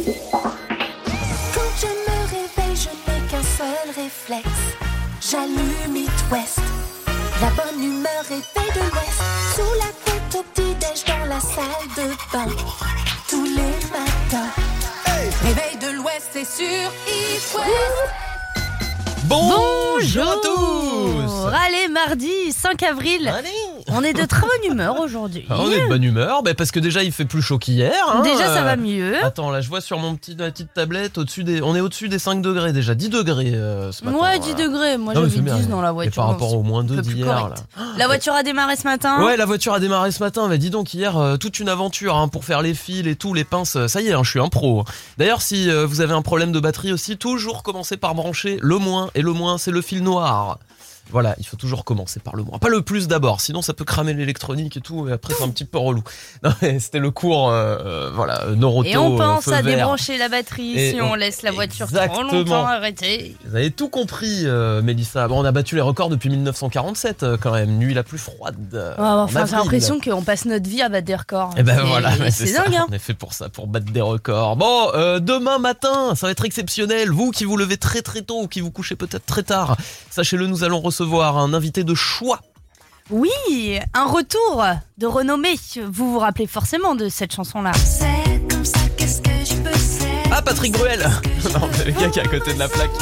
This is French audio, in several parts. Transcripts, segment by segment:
Quand je me réveille, je n'ai qu'un seul réflexe. J'allume It West. La bonne humeur réveille de l'Ouest. Sous la couette au petit-déj dans la salle de bain. Tous les matins. Réveil de l'Ouest, c'est sur It West. Bonjour à tous. Allez, mardi 5 avril. Allez. On est de très bonne humeur aujourd'hui. On est de bonne humeur, parce que déjà il fait plus chaud qu'hier. Déjà ça va mieux. Attends, là je vois sur ma petite tablette, on est au-dessus des 5 degrés déjà, 10 degrés ce matin. Ouais, 10 degrés, moi j'avais 10 dans la voiture. Et par rapport au moins 2 d'hier là. La voiture a démarré ce matin. Ouais, la voiture a démarré ce matin, mais dis donc hier, toute une aventure pour faire les fils et tout, les pinces, ça y est, je suis un pro. D'ailleurs si vous avez un problème de batterie aussi, toujours commencez par brancher le moins, et le moins c'est le fil noir. Voilà, il faut toujours commencer par le moins. Pas le plus d'abord, sinon ça peut cramer l'électronique et tout, et après c'est un petit peu relou. Non, c'était le cours, Noroto. Et on pense à vert. débrancher la batterie si on laisse la voiture trop longtemps arrêtée. Vous avez tout compris, Mélissa. Bon, on a battu les records depuis 1947 quand même, nuit la plus froide. Enfin, j'ai l'impression qu'on passe notre vie à battre des records. Et ben voilà, c'est dingue. On est fait pour ça, pour battre des records. Bon, demain matin, ça va être exceptionnel. Vous qui vous levez très très tôt ou qui vous couchez peut-être très tard, sachez-le, nous allons recevoir un invité de choix. Oui, un retour de renommée. Vous vous rappelez forcément de cette chanson-là. C'est comme ça, qu'est-ce que je peux faire? Ah, Patrick Bruel. Non, le gars qui est à côté de la plaque.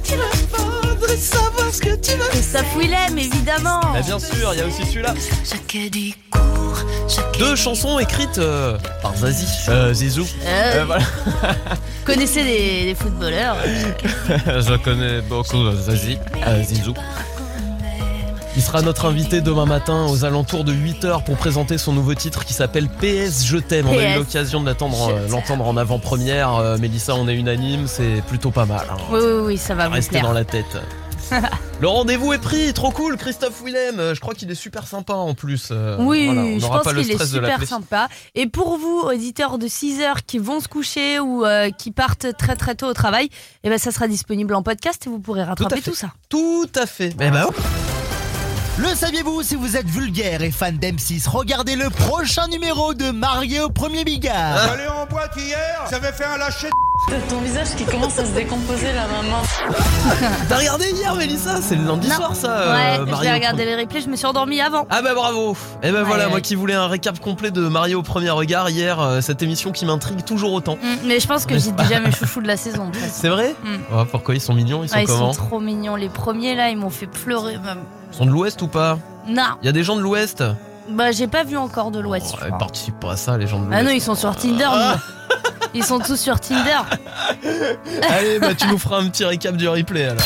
Christophe Willem, évidemment. Bah, bien sûr, il y a aussi celui-là. Chaque discours, chaque 2 chansons écrites par Zazie. Zizou. Voilà. Vous connaissez des footballeurs? Je connais beaucoup Zazie. Zizou. Il sera notre invité demain matin aux alentours de 8h pour présenter son nouveau titre qui s'appelle PS Je t'aime. On a eu l'occasion de l'entendre en avant-première. Mélissa, on est unanime, c'est plutôt pas mal. Oui, ça va vous Restez plaire. dans la tête. Le rendez-vous est pris, trop cool. Christophe Willem, je crois qu'il est super sympa en plus. Oui, voilà, on je n'aura pense pas le qu'il est stress de super l'appeler. sympa. Et pour vous, auditeurs de 6h qui vont se coucher ou qui partent très très tôt au travail, eh ben, ça sera disponible en podcast et vous pourrez rattraper tout ça. Tout à fait. Eh ben, Le saviez-vous, si vous êtes vulgaire et fan d'M6, regardez le prochain numéro de Marié au premier bigard. J'allais en boîte hier, ça avait fait un lâcher. Ton visage qui commence à se décomposer là, maman. t'as regardé hier, Mélissa? C'est le lundi soir, ça. Ouais, Marié j'ai au regardé les replays, je me suis endormie avant. Ah bah bravo. Et ben voilà, ouais. moi qui voulais un récap complet de Marié au premier regard hier, cette émission qui m'intrigue toujours autant. Mais je pense que j'ai déjà mes chouchous de la saison. De toute façon. C'est vrai? Oh, pourquoi ils sont mignons? Ils sont Ils comment? sont trop mignons. Les premiers là, ils m'ont fait pleurer même. Ils sont de l'Ouest ou pas? Non, Il y a des gens de l'Ouest? bah j'ai pas vu encore de l'Ouest. Ils participent pas à ça, les gens de l'Ouest. Ah non, ils sont sur Tinder. Ils sont tous sur Tinder. Allez, bah tu nous feras un petit récap du replay alors.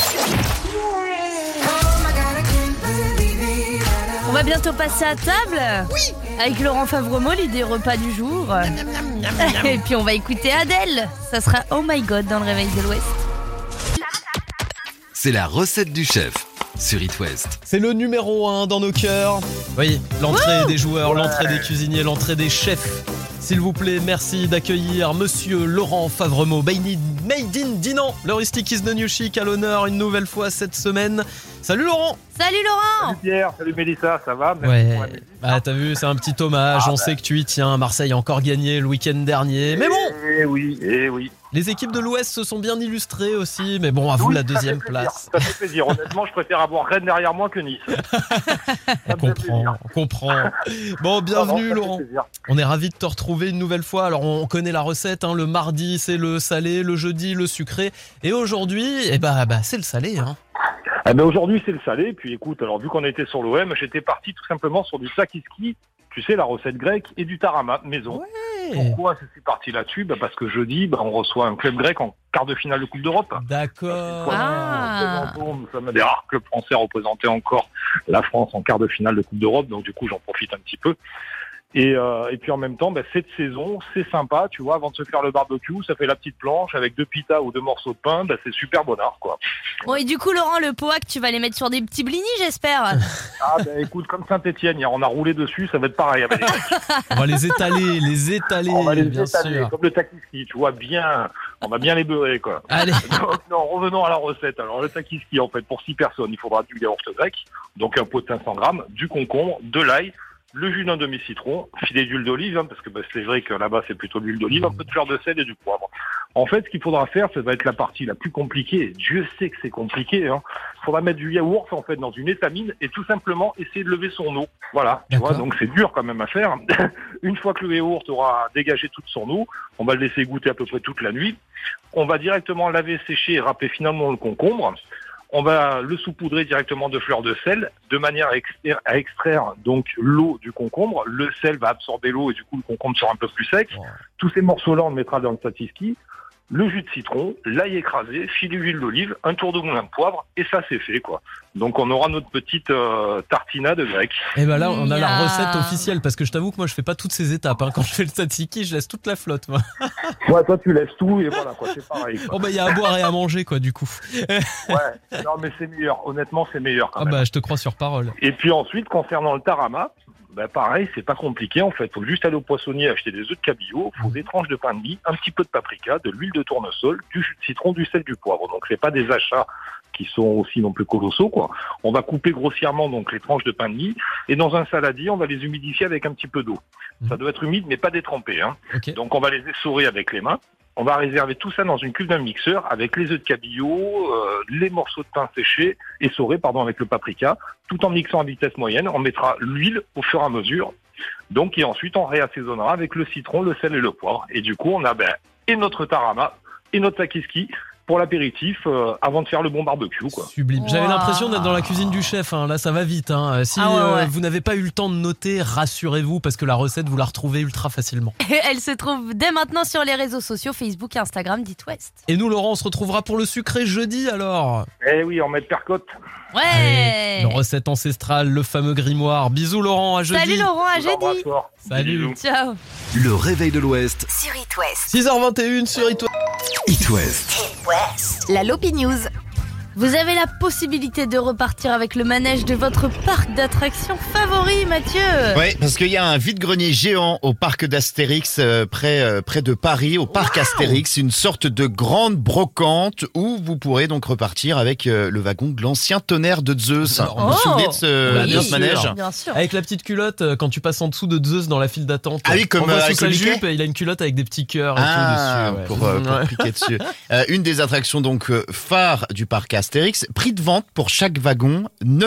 On va bientôt passer à table. Oui. Avec Laurent Favremont, l'idée repas du jour. Et puis on va écouter Adèle. Ça sera Oh My God dans le réveil de l'Ouest. C'est la recette du chef sur It West. C'est le numéro 1 dans nos cœurs. Oui, l'entrée des joueurs, l'entrée des cuisiniers, l'entrée des chefs. S'il vous plaît, merci d'accueillir Monsieur Laurent Favremont, Made in Dinan. Le rustic is the new chic à l'honneur une nouvelle fois cette semaine. Salut Laurent. Salut Laurent. Salut Pierre, salut Mélissa, ça va? Merci Ouais, pour la musique. bah t'as vu, c'est un petit hommage, on sait que tu y tiens. Marseille a encore gagné le week-end dernier. Mais bon, Eh oui. les équipes de l'Ouest se sont bien illustrées aussi. Mais bon, à vous Oui, la ça fait deuxième plaisir, place. Ça fait plaisir, honnêtement, je préfère avoir Rennes derrière moi que Nice. On comprend. Bon, bienvenue Laurent. Plaisir. On est ravis de te retrouver une nouvelle fois. Alors on connaît la recette, le mardi c'est le salé, le jeudi le sucré. Et aujourd'hui, c'est le salé. Eh ben aujourd'hui c'est le salé, puis écoute, alors vu qu'on était sur l'OM, j'étais parti tout simplement sur du sakiski, tu sais, la recette grecque, et du tarama maison. Ouais. Pourquoi je suis parti là-dessus? Parce que jeudi, on reçoit un club grec en quart de finale de Coupe d'Europe. D'accord. Nous sommes des rares clubs français à représenter encore la France en quart de finale de Coupe d'Europe, donc du coup j'en profite un petit peu. Et puis en même temps, cette saison, c'est sympa, tu vois, avant de se faire le barbecue, ça fait la petite planche avec 2 pitas ou 2 morceaux de pain, c'est super bonheur, quoi. Bon, et du coup, Laurent, le poac, tu vas les mettre sur des petits blinis, j'espère. Ah écoute, comme Saint-Etienne, hier on a roulé dessus, ça va être pareil. Avec On va les étaler, on va les bien étaler, sûr. comme le takiski, tu vois, bien, on va bien les beurrer, quoi. Allez. Donc, non, revenons à la recette. Alors le takiski, en fait, pour 6 personnes, il faudra du yaourt grec, donc un pot de 500 grammes, du concombre, de l'ail, le jus d'un demi-citron, filet d'huile d'olive, parce que c'est vrai que là-bas c'est plutôt l'huile d'olive, un peu de fleur de sel et du poivre. En fait, ce qu'il faudra faire, ça va être la partie la plus compliquée. Dieu sait que c'est compliqué. Il faudra mettre du yaourt en fait dans une étamine et tout simplement essayer de lever son eau. Voilà, tu vois, donc c'est dur quand même à faire. Une fois que le yaourt aura dégagé toute son eau, on va le laisser goûter à peu près toute la nuit. On va directement laver, sécher et râper finalement le concombre. On va le saupoudrer directement de fleur de sel, de manière à extraire donc l'eau du concombre. Le sel va absorber l'eau et du coup le concombre sera un peu plus sec. Tous ces morceaux-là, on le mettra dans le tzatziki. Le jus de citron, l'ail écrasé, filet d'huile d'olive, un tour de moulin de poivre, et ça c'est fait quoi. Donc on aura notre petite tartinade grecque. Et ben là on a la recette officielle, parce que je t'avoue que moi je fais pas toutes ces étapes. Quand je fais le tzatziki, je laisse toute la flotte. Moi. Ouais, toi tu laisses tout et voilà quoi, c'est pareil. Quoi. Oh bah il y a à boire et à manger quoi du coup. Ouais, non mais c'est meilleur, honnêtement c'est meilleur quand même. Bah je te crois sur parole. Et puis ensuite concernant le tarama, pareil, c'est pas compliqué en fait. Faut juste aller au poissonnier acheter des œufs de cabillaud, faut des tranches de pain de mie, un petit peu de paprika, de l'huile de tournesol, du jus de citron, du sel, du poivre. Donc c'est pas des achats qui sont aussi non plus colossaux quoi. On va couper grossièrement donc les tranches de pain de mie et dans un saladier, on va les humidifier avec un petit peu d'eau. Ça doit être humide mais pas détrempé. Okay. Donc on va les essorer avec les mains. On va réserver tout ça dans une cuve d'un mixeur avec les œufs de cabillaud, les morceaux de pain séchés, essorés avec le paprika, tout en mixant à vitesse moyenne. On mettra l'huile au fur et à mesure. Donc et ensuite on réassaisonnera avec le citron, le sel et le poivre. Et du coup on a et notre tarama et notre takiski pour l'apéritif avant de faire le bon barbecue quoi. Sublime. Wow. J'avais l'impression d'être dans la cuisine du chef. Là ça va vite. Si vous n'avez pas eu le temps de noter, rassurez-vous parce que la recette vous la retrouvez ultra facilement. Elle se trouve dès maintenant sur les réseaux sociaux Facebook et Instagram d'It West. Et nous Laurent, on se retrouvera pour le sucré jeudi alors. Eh oui, on met de percotte. Ouais. Allez, une recette ancestrale, le fameux grimoire. Bisous Laurent, à jeudi. Salut Laurent, à jeudi. Salut. Bisous. Ciao. Le réveil de l'Ouest. Sur It West. 6h21 sur It West. It West. It West. La Lopi News. Vous avez la possibilité de repartir avec le manège de votre parc d'attractions favori, Mathieu. Ouais, parce qu'il y a un vide-grenier géant au parc d'Astérix, près de Paris, au parc Astérix, une sorte de grande brocante où vous pourrez donc repartir avec le wagon de l'ancien tonnerre de Zeus. Vous vous souvenez de ce manège ? Bien sûr. Avec la petite culotte, quand tu passes en dessous de Zeus dans la file d'attente. Ah oui, comme on voit sous avec sa le jupe, Mickey. il a une culotte avec des petits cœurs et tout dessus. Pour cliquer dessus. Une des attractions donc phares du parc Astérix, prix de vente pour chaque wagon,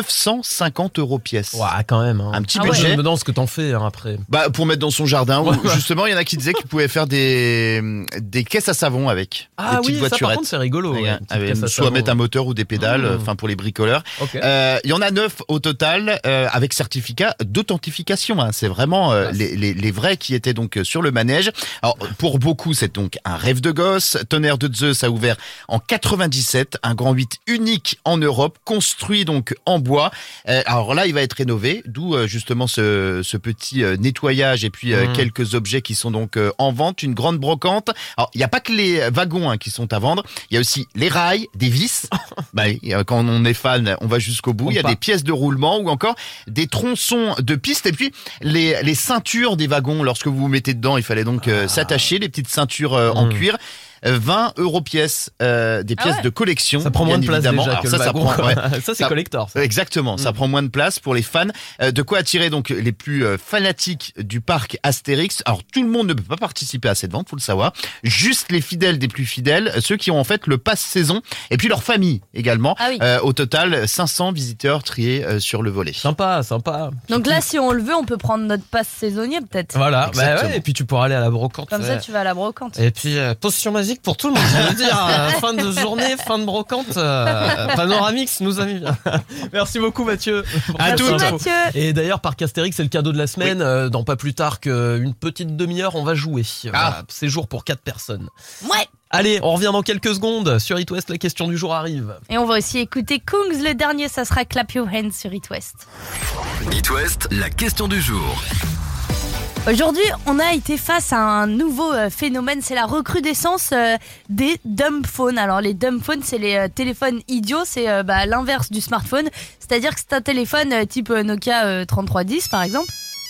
950 € pièce. Ouais, quand même. Un petit Je budget. me demande ce que t'en fais après. Pour mettre dans son jardin, ou justement il y en a qui disaient qu'ils pouvaient faire des caisses à savon avec. Des petites Ça par voiturettes. contre c'est rigolo. Soit mettre un moteur ou des pédales, pour les bricoleurs. Okay. Il y en a 9 au total, avec certificat d'authentification. C'est vraiment les vrais qui étaient donc sur le manège. Alors pour beaucoup c'est donc un rêve de gosse. Tonnerre de Zeus a ouvert en 97, un grand 8 unique en Europe, construit donc en bois. Alors là il va être rénové, d'où justement ce petit nettoyage et puis quelques objets qui sont donc en vente, une grande brocante. Alors il n'y a pas que les wagons qui sont à vendre, il y a aussi les rails, des vis. Quand on est fan, on va jusqu'au bout. Il y a des pièces de roulement ou encore des tronçons de piste et puis les ceintures des wagons. Lorsque vous vous mettez dedans, il fallait donc s'attacher, les petites ceintures en cuir. 20 € pièce, des pièces de collection. Ça prend moins de place évidemment. déjà Alors que ça, le ça wagon. prend, Ça c'est collector. Ça. Exactement, ça prend moins de place pour les fans. De quoi attirer donc les plus fanatiques du parc Astérix. Alors tout le monde ne peut pas participer à cette vente, faut le savoir. Juste les fidèles des plus fidèles, ceux qui ont en fait le pass saison et puis leur famille également. Ah oui. Au total, 500 visiteurs triés sur le volet. Sympa. Donc là, si on le veut, on peut prendre notre passe saisonnier peut-être. Voilà, Exactement. et puis tu pourras aller à la brocante. Comme ça, tu vas à la brocante. Et puis, potion magique pour tout le monde. Je veux dire, fin de journée, fin de brocante, Panoramix nous a mis bien. Merci beaucoup Mathieu. À Merci toutes. Mathieu. Et d'ailleurs, Parc Astérix, c'est le cadeau de la semaine. Dans pas plus tard qu'une petite demi-heure, on va jouer. Voilà, séjour pour 4 personnes. Ouais. Allez, on revient dans quelques secondes. Sur It West, la question du jour arrive. Et on va aussi écouter Kungs, le dernier, ça sera Clap Your Hands sur It West. It West, la question du jour. Aujourd'hui, on a été face à un nouveau phénomène, c'est la recrudescence des dumb phones. Alors les dumb phones, c'est les téléphones idiots, c'est l'inverse du smartphone. C'est-à-dire que c'est un téléphone type Nokia 3310 par exemple.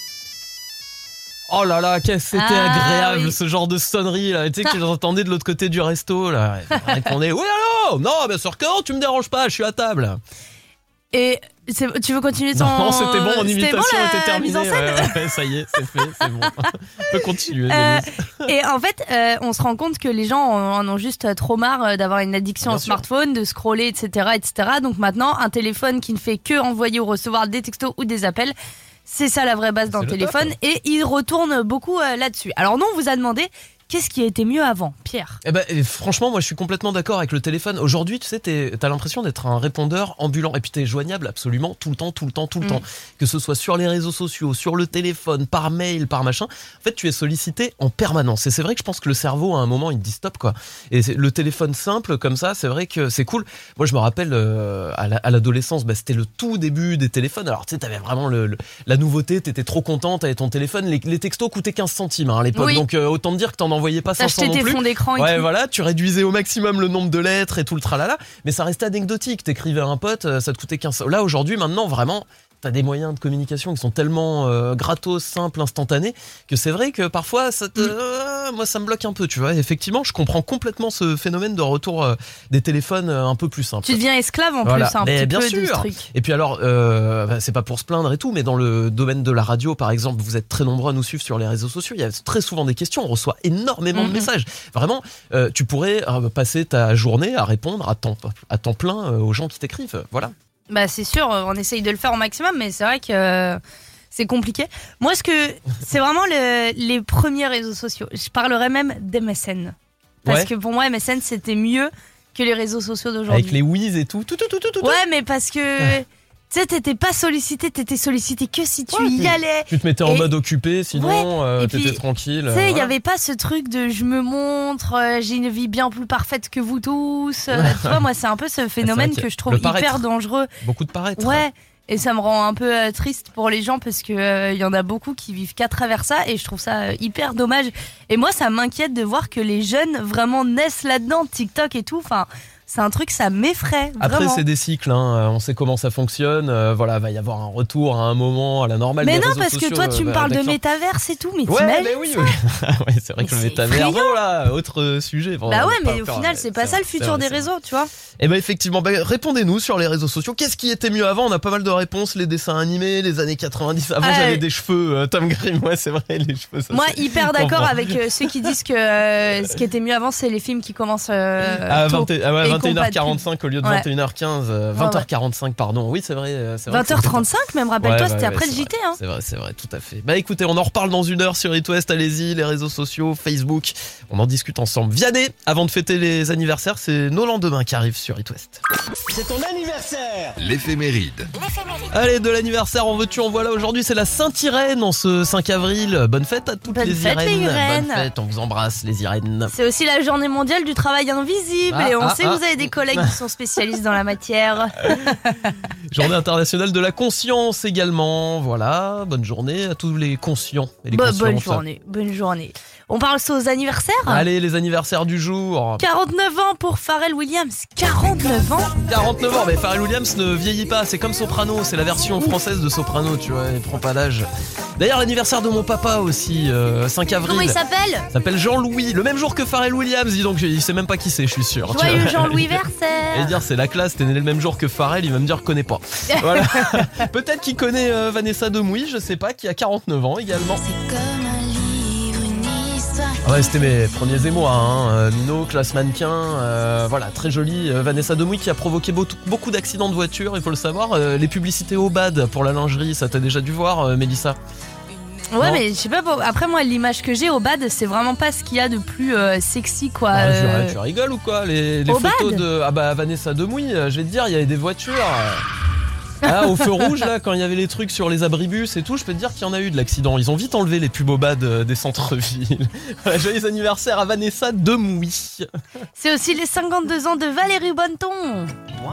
Oh là là, c'était agréable oui. ce genre de sonnerie là. Tu sais que tu entendais de l'autre côté du resto là. Et qu'on est, oui allô. Non, bien sûr que non, tu me déranges pas, je suis à table. Et tu veux continuer ton... Non, c'était bon, mon imitation la était terminée. mise en scène Ouais, ça y est, c'est fait, c'est bon. On peut continuer. Et en fait, on se rend compte que les gens en ont juste trop marre d'avoir une addiction Bien au sûr. smartphone, de scroller, etc., etc. Donc maintenant, un téléphone qui ne fait que envoyer ou recevoir des textos ou des appels, c'est ça la vraie base d'un C'est le téléphone. top. Et il retourne beaucoup là-dessus. Alors nous, on vous a demandé qu'est-ce qui a été mieux avant, Pierre? Et franchement, moi je suis complètement d'accord avec le téléphone. Aujourd'hui, tu sais, t'as l'impression d'être un répondeur ambulant. Et puis t'es joignable absolument tout le temps. Que ce soit sur les réseaux sociaux, sur le téléphone, par mail, par machin. En fait, tu es sollicité en permanence. Et c'est vrai que je pense que le cerveau, à un moment, il te dit stop, quoi. Et le téléphone simple, comme ça, c'est vrai que c'est cool. Moi, je me rappelle, à l'adolescence, c'était le tout début des téléphones. Alors, tu sais, t'avais vraiment la nouveauté, t'étais trop content, t'avais ton téléphone. Les textos coûtaient 15 centimes à l'époque. Oui. Donc, autant te dire que t'en envoyais pas 500 T'achetais non tes plus. fonds d'écran et Ouais, tout. voilà, tu réduisais au maximum le nombre de lettres et tout le tralala, mais ça restait anecdotique. T'écrivais à un pote, ça te coûtait 15. Là, aujourd'hui, maintenant, vraiment, t'as des moyens de communication qui sont tellement gratos, simples, instantanés, que c'est vrai que parfois, moi, ça me bloque un peu, tu vois. Et effectivement, je comprends complètement ce phénomène de retour des téléphones un peu plus simples. Tu deviens esclave en Voilà. plus, un Mais petit bien peu de ce sûr. truc. Et puis alors, c'est pas pour se plaindre et tout, mais dans le domaine de la radio, par exemple, vous êtes très nombreux à nous suivre sur les réseaux sociaux. Il y a très souvent des questions. On reçoit énormément de messages. Vraiment, tu pourrais passer ta journée à répondre à temps plein aux gens qui t'écrivent. Voilà. Bah c'est sûr, on essaye de le faire au maximum, mais c'est vrai que c'est compliqué. Moi, c'est vraiment les premiers réseaux sociaux. Je parlerais même d'MSN. Parce Ouais. que pour moi, MSN, c'était mieux que les réseaux sociaux d'aujourd'hui. Avec les whiz et tout. Ouais, mais parce que... Tu sais, t'étais pas sollicité, t'étais sollicité que si tu y allais. Tu te mettais en Et- mode occupé, sinon Ouais, et t'étais puis, tranquille. Tu sais, il y voilà. avait pas ce truc de je me montre, j'ai une vie bien plus parfaite que vous tous. Tu vois, moi, c'est un peu ce phénomène vrai que que je trouve le paraître. hyper dangereux. Beaucoup de paraître. Ouais, et ça me rend un peu triste pour les gens parce que y en a beaucoup qui vivent qu'à travers ça et je trouve ça hyper dommage. Et moi, ça m'inquiète de voir que les jeunes vraiment naissent là-dedans, TikTok et tout. Enfin, c'est un truc, ça m'effraie. Après, vraiment. c'est des cycles, hein. On sait comment ça fonctionne. Voilà, va y avoir un retour à un moment à la normale. Mais des non, réseaux parce que sociaux, toi, tu me parles de d'accord. métaverse et tout, mais Ouais, t'imagines mais oui, ça ouais, c'est vrai Mais que le c'est métavers, effrayant. bon là, autre sujet. Bon, Bah ouais, pas mais au encore, final, c'est pas ça le futur des réseaux, tu vois. Et ben effectivement, répondez-nous sur les réseaux sociaux. Qu'est-ce qui était mieux avant? On a pas mal de réponses. Les dessins animés, les années 90. Avant, Ah, j'avais des cheveux. Tom Grimm, ouais, c'est vrai, les cheveux. Ça, Moi, c'est- hyper je d'accord comprends. avec ceux qui disent que ce qui était mieux avant, c'est les films qui commencent À tôt. 21h45 au lieu de Ouais. 21h15, 20h45 pardon. Oui, c'est vrai. C'est vrai que c'était 20h35 même, rappelle-toi, Ouais, c'était ouais, après le c'est JT. vrai, Hein. C'est vrai, tout à fait. Bah écoutez, on en reparle dans une heure sur It West, allez-y, les réseaux sociaux, Facebook, on en discute ensemble. Vianney, avant de fêter les anniversaires, c'est nos lendemains qui arrivent sur It West. C'est ton anniversaire! L'éphéméride. Allez, de l'anniversaire, en veux-tu, en voilà, aujourd'hui c'est la Sainte-Irène en ce 5 avril. Bonne fête à toutes Bonne les fête, Irènes. les Irènes. Bonne fête, on vous embrasse les Irènes. C'est aussi la journée mondiale du travail invisible et on sait que vous avez des collègues qui sont spécialistes dans la matière. Journée internationale de la conscience également. Voilà, bonne journée à tous les conscients et les conscientes. Bonne journée. On parle aux anniversaires. Allez, les anniversaires du jour. 49 ans pour Pharrell Williams. 49 ans 49 ans, mais Pharrell Williams ne vieillit pas, c'est comme Soprano, c'est la version française de Soprano, tu vois, il prend pas d'âge. D'ailleurs, l'anniversaire de mon papa aussi, 5 avril. Comment il s'appelle? S'appelle Jean-Louis, le même jour que Pharrell Williams, dis donc, il sait même pas qui c'est, je suis sûr. tu Joyeux vois. Jean-Louis Et Versaire. dire c'est la classe, t'es né le même jour que Pharrell, il va me dire connais pas. Voilà. Peut-être qu'il connaît Vanessa Demouy, je sais pas, qui a 49 ans également. C'est comme un livre, une histoire. Ah ouais, c'était mes premiers émois, hein. Mino, classe mannequin, voilà, très jolie. Vanessa Demouy qui a provoqué beaucoup d'accidents de voiture, il faut le savoir. Les publicités Obad pour la lingerie, ça t'as déjà dû voir, Mélissa? Ouais, Non. mais je sais pas, après moi, l'image que j'ai au bad, c'est vraiment pas ce qu'il y a de plus sexy, quoi. Ah, tu rigoles ou quoi? Les Obad photos de Vanessa Demouy, je vais te dire, il y avait des voitures. Ah, au feu rouge, là, quand il y avait les trucs sur les abribus et tout, je peux te dire qu'il y en a eu de l'accident. Ils ont vite enlevé les pubs Obad des centres-villes. Voilà, joyeux anniversaire à Vanessa Demouy. C'est aussi les 52 ans de Valérie Bonneton.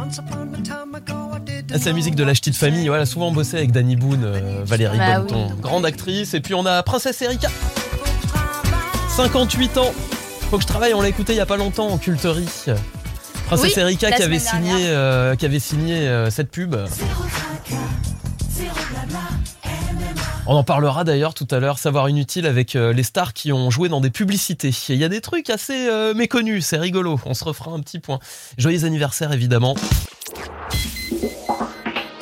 C'est la musique de la Ch'tite Famille, voilà, souvent bossé avec Danny Boone, Valérie Bah Bonneton, grande actrice. Et puis on a Princesse Erika, 58 ans. Faut que je travaille, on l'a écouté il y a pas longtemps en culterie. Princesse Oui, Erika la qui avait semaine signé cette pub. On en parlera d'ailleurs tout à l'heure, savoir inutile avec les stars qui ont joué dans des publicités. Et il y a des trucs assez méconnus, c'est rigolo, on se refera un petit point. Joyeux anniversaire évidemment.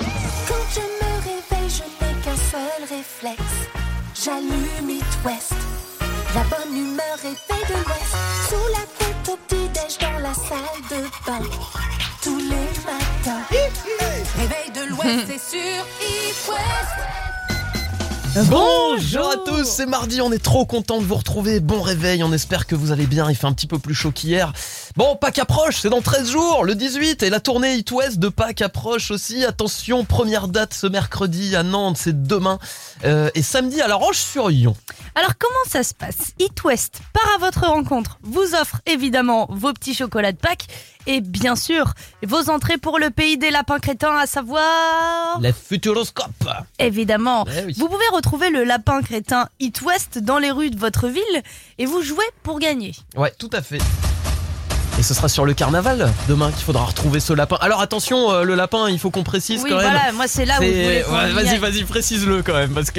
bain tous les matins. Réveil de l'Ouest, c'est sur It West. Bonjour à tous, c'est mardi, on est trop content de vous retrouver. Bon réveil, on espère que vous allez bien, il fait un petit peu plus chaud qu'hier. Bon, Pâques approche, c'est dans 13 jours, le 18, et la tournée It West de Pâques approche aussi. Attention, première date ce mercredi à Nantes, c'est demain, et samedi à La Roche-sur-Yon. Alors comment ça se passe ? It West part à votre rencontre, vous offre évidemment vos petits chocolats de Pâques et bien sûr vos entrées pour le pays des lapins crétins, à savoir... Les Futuroscopes. Évidemment, Eh oui. vous pouvez retrouver le lapin crétin It West dans les rues de votre ville et vous jouez pour gagner. Ouais, tout à fait. Et ce sera sur le carnaval demain qu'il faudra retrouver ce lapin. Alors attention, le lapin, il faut qu'on précise Oui, quand même. voilà, moi c'est là où je voulais qu'on y aille. Vas-y, précise-le quand même, parce que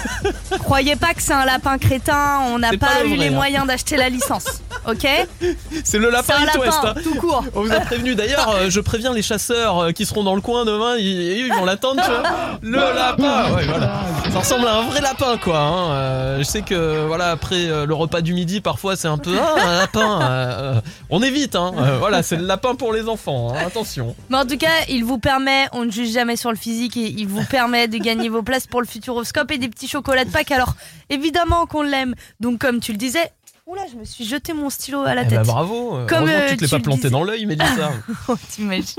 Croyez pas que c'est un lapin crétin, on n'a C'est pas pas le eu vrai, les hein. moyens d'acheter la licence, ok ? c'est le C'est lapin un It West. lapin, Hein. tout court. On vous a prévenu. D'ailleurs, je préviens les chasseurs qui seront dans le coin demain, ils vont l'attendre, tu vois. Le lapin, ouais, voilà. Ça ressemble à un vrai lapin, quoi. Hein. Je sais que, voilà, après le repas du midi, parfois c'est un peu un lapin. On évite, hein. Voilà, c'est le lapin pour les enfants. Hein. Attention. Mais en tout cas, il vous permet, on ne juge jamais sur le physique, et il vous permet de gagner vos places pour le Futuroscope et des petits chocolats de Pâques. Alors, évidemment qu'on l'aime. Donc, comme tu le disais, oula, je me suis jeté mon stylo à la Eh tête. ben, bravo. Comme, Heureusement que tu te l'es tu pas le planté disais. dans l'œil, Mélissa. Oh, t'imagines.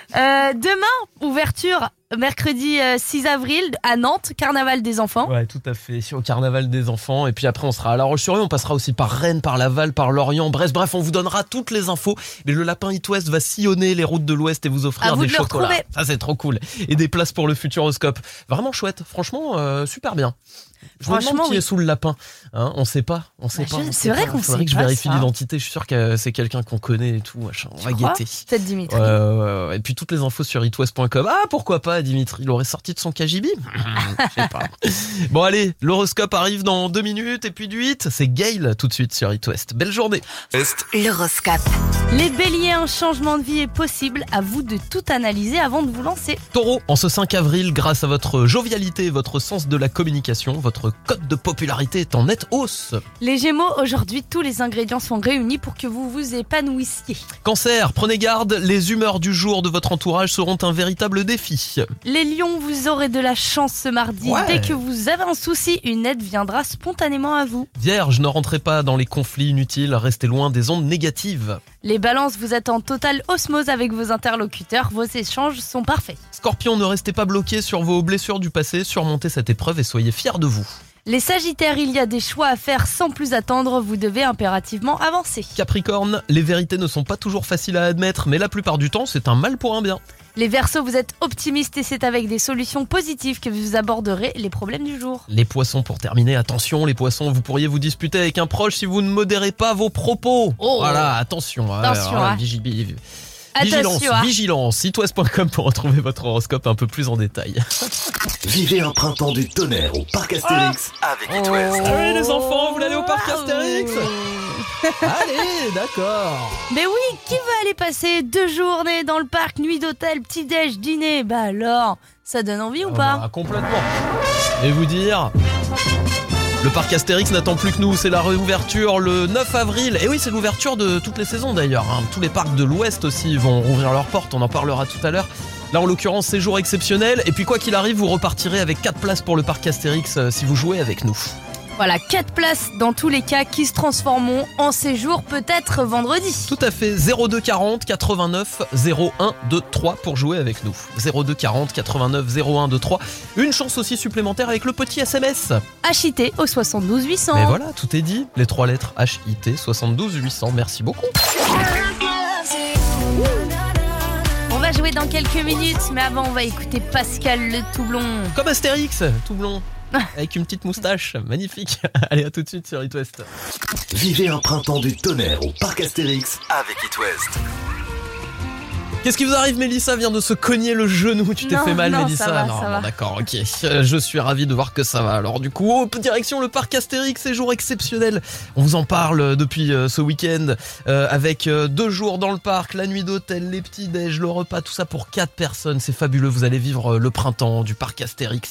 Demain, ouverture, mercredi 6 avril à Nantes, carnaval des enfants. Ouais, tout à fait. Au carnaval des enfants. Et puis après, on sera à La Roche-sur-Yon. On passera aussi par Rennes, par Laval, par Lorient, Brest. Bref, on vous donnera toutes les infos. Mais le lapin It West va sillonner les routes de l'Ouest et vous À offrir vous des de le chocolats. retrouver. Ça, c'est trop cool. Et des places pour le Futuroscope. Vraiment chouette. Franchement, super bien. Je me demande Franchement, qui oui. est sous le lapin. Hein, on sait pas. On sait Bah, pas. je- on c'est sait vrai pas. qu'on Faudrait sait que je pas vérifie ça. l'identité. Je suis sûr que c'est quelqu'un qu'on connaît et tout. Machin. On va Tu crois ? guetter. Peut-être Dimitri. Ouais. Et puis toutes les infos sur itwest.com. Ah, pourquoi pas, Dimitri, il aurait sorti de son KGB. Je sais pas. Bon, allez, l'horoscope arrive dans 2 minutes. Et puis du 8, c'est Gail tout de suite sur It West. Belle journée. L'horoscope. Les béliers, un changement de vie est possible. À vous de tout analyser avant de vous lancer. Taureau, en ce 5 avril, grâce à votre jovialité et votre sens de la communication, votre cote de popularité est en nette hausse. Les gémeaux, aujourd'hui, tous les ingrédients sont réunis pour que vous vous épanouissiez. Cancer, prenez garde, les humeurs du jour de votre entourage seront un véritable défi. Les lions, vous aurez de la chance ce mardi. Ouais. Dès que vous avez un souci, une aide viendra spontanément à vous. Vierge, ne rentrez pas dans les conflits inutiles, restez loin des ondes négatives. Les balances, vous êtes en totale osmose avec vos interlocuteurs. Vos échanges sont parfaits. Scorpion, ne restez pas bloqué sur vos blessures du passé, surmontez cette épreuve et soyez fiers de vous. Les sagittaires, il y a des choix à faire sans plus attendre. Vous devez impérativement avancer. Capricorne, les vérités ne sont pas toujours faciles à admettre, mais la plupart du temps, c'est un mal pour un bien. Les Verseaux, vous êtes optimistes et c'est avec des solutions positives que vous aborderez les problèmes du jour. Les poissons, pour terminer, attention, les poissons, vous pourriez vous disputer avec un proche si vous ne modérez pas vos propos. Oh. Voilà, attention. Attention, hein. Vigilance, Attention, hein. vigilance. Itwest.com pour retrouver votre horoscope un peu plus en détail. Vivez un printemps du tonnerre au parc Astérix avec It West. Ah oui, les enfants, vous allez au parc Astérix. Allez, d'accord. Mais oui, qui veut aller passer 2 journées dans le parc, nuit d'hôtel, petit-déj, dîner? Bah alors, ça donne envie ou pas? Bah, complètement. Et vous dire... Le parc Astérix n'attend plus que nous, c'est la réouverture le 9 avril. Et oui, c'est l'ouverture de toutes les saisons d'ailleurs. Hein. Tous les parcs de l'Ouest aussi vont rouvrir leurs portes, on en parlera tout à l'heure. Là, en l'occurrence, séjour exceptionnel. Et puis quoi qu'il arrive, vous repartirez avec 4 places pour le parc Astérix si vous jouez avec nous. Voilà, 4 places dans tous les cas qui se transformeront en séjour peut-être vendredi. Tout à fait, 02 40 89 01 23 pour jouer avec nous. 02 40 89 01 23. Une chance aussi supplémentaire avec le petit SMS. HIT au 72 800. Mais voilà, tout est dit. Les 3 lettres HIT 72 800. Merci beaucoup. On va jouer dans quelques minutes, mais avant on va écouter Pascal le Toublon. Comme Astérix, tout blond. Avec une petite moustache, magnifique. Allez, à tout de suite sur It West. Vivez un printemps du tonnerre au parc Astérix avec It West. Qu'est-ce qui vous arrive, Mélissa vient de se cogner le genou. Tu t'es Non, fait mal, non, Mélissa? ça va, Non, ça bon, va. d'accord, ok. Je suis ravi de voir que ça va. Alors du coup, direction le parc Astérix, séjour exceptionnel. On vous en parle depuis ce week-end avec 2 jours dans le parc, la nuit d'hôtel, les petits déj, le repas, tout ça pour 4 personnes. C'est fabuleux. Vous allez vivre le printemps du parc Astérix.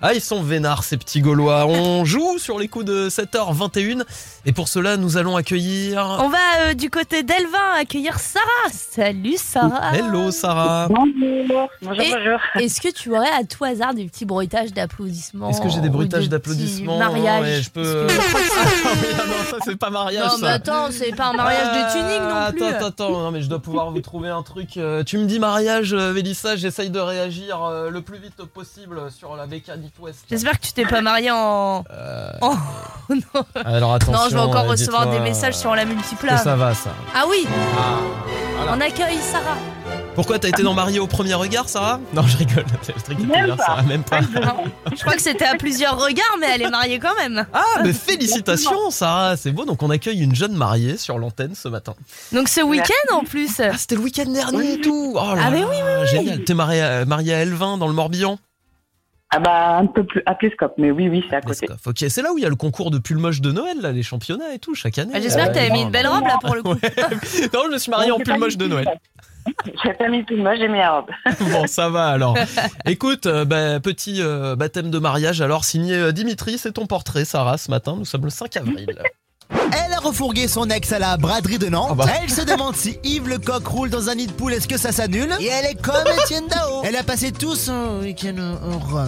Ah, ils sont vénards ces petits Gaulois. On joue sur les coups de 7h21 et pour cela nous allons accueillir... On va du côté d'Elvin accueillir Sarah. Salut Sarah. Hello Sarah. Bonjour. Bonjour, Et- bonjour. Est-ce que tu aurais à tout hasard des petits bruitages d'applaudissements? Est-ce que j'ai des ou bruitages de d'applaudissements? petits mariages? Ouais, je peux... Parce que- Ah oui, ah non, ça c'est pas mariage Non mais ça. attends, c'est pas un mariage de tuning non plus. Attends, non mais je dois pouvoir vous trouver un truc. Tu me dis mariage, Mélissa, j'essaye de réagir le plus vite possible sur la bécane It West. J'espère que tu t'es pas marié en... Oh, non. Alors attention. Non, je vais encore recevoir dis-toi, des messages sur la multipla. que ça va ça. Ah oui, Ah, voilà. on accueille Sarah. Pourquoi t'as été dans marié au premier regard, Sarah? Non, je rigole. C'est le truc qui peut dire, Sarah, même pas. Je crois que c'était à plusieurs regards, mais elle est mariée quand même. Ah, mais félicitations, Sarah, c'est beau. Donc on accueille une jeune mariée sur l'antenne ce matin. Donc ce week-end en plus. Ah, c'était le week-end dernier et tout. Oh là Ah, mais là, oui, génial. T'es mariée à Elvin dans le Morbihan? Ah bah un peu plus à Plescope, mais oui, c'est à côté. Lescoff. Ok, c'est là où il y a le concours de pull moche de Noël, là, les championnats et tout, chaque année. Ah, j'espère que t'avais mis une belle robe là pour le coup. Non, je me suis marié en pull moche de Noël. J'ai pas mis tout moi, j'ai mis la robe. Bon, ça va alors. Écoute, petit baptême de mariage, alors signé Dimitri, c'est ton portrait, Sarah, ce matin. Nous sommes le 5 avril. Elle a refourgué son ex à la braderie de Nantes. Ah bah. Elle se demande si Yves le coq roule dans un nid de poule, est-ce que ça s'annule? Et elle est comme Étienne Dao. Elle a passé tout son week-end au Rhum.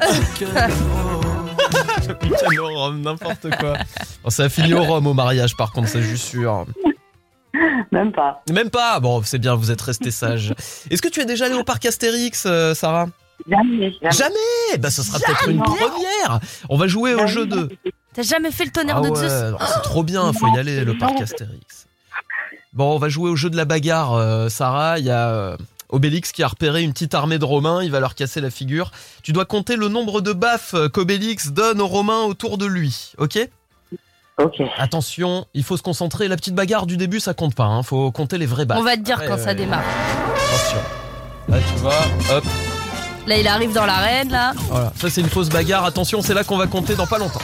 Week-end au Rhum, n'importe quoi. Bon, ça a fini au Rhum au mariage, par contre, ça je suis sûr. Même pas. Même pas. Bon, c'est bien, vous êtes resté sage. Est-ce que tu es déjà allé au parc Astérix, Sarah? Jamais. Jamais. Bah, ce sera peut-être une première. On va jouer au jeu de... T'as jamais fait le tonnerre Ah de ouais, Zeus? non, c'est trop bien, faut y aller, le parc Astérix. Bon, on va jouer au jeu de la bagarre, Sarah. Il y a Obélix qui a repéré une petite armée de Romains, il va leur casser la figure. Tu dois compter le nombre de baffes qu'Obélix donne aux Romains autour de lui, ok? Ok. Attention, il faut se concentrer, la petite bagarre du début ça compte pas, hein. Faut compter les vraies baffes. On va te dire Ouais, quand ça démarre. Attention. Là tu vois, hop, Là il arrive dans l'arène là. voilà. Ça c'est une fausse bagarre, attention, c'est là qu'on va compter dans pas longtemps.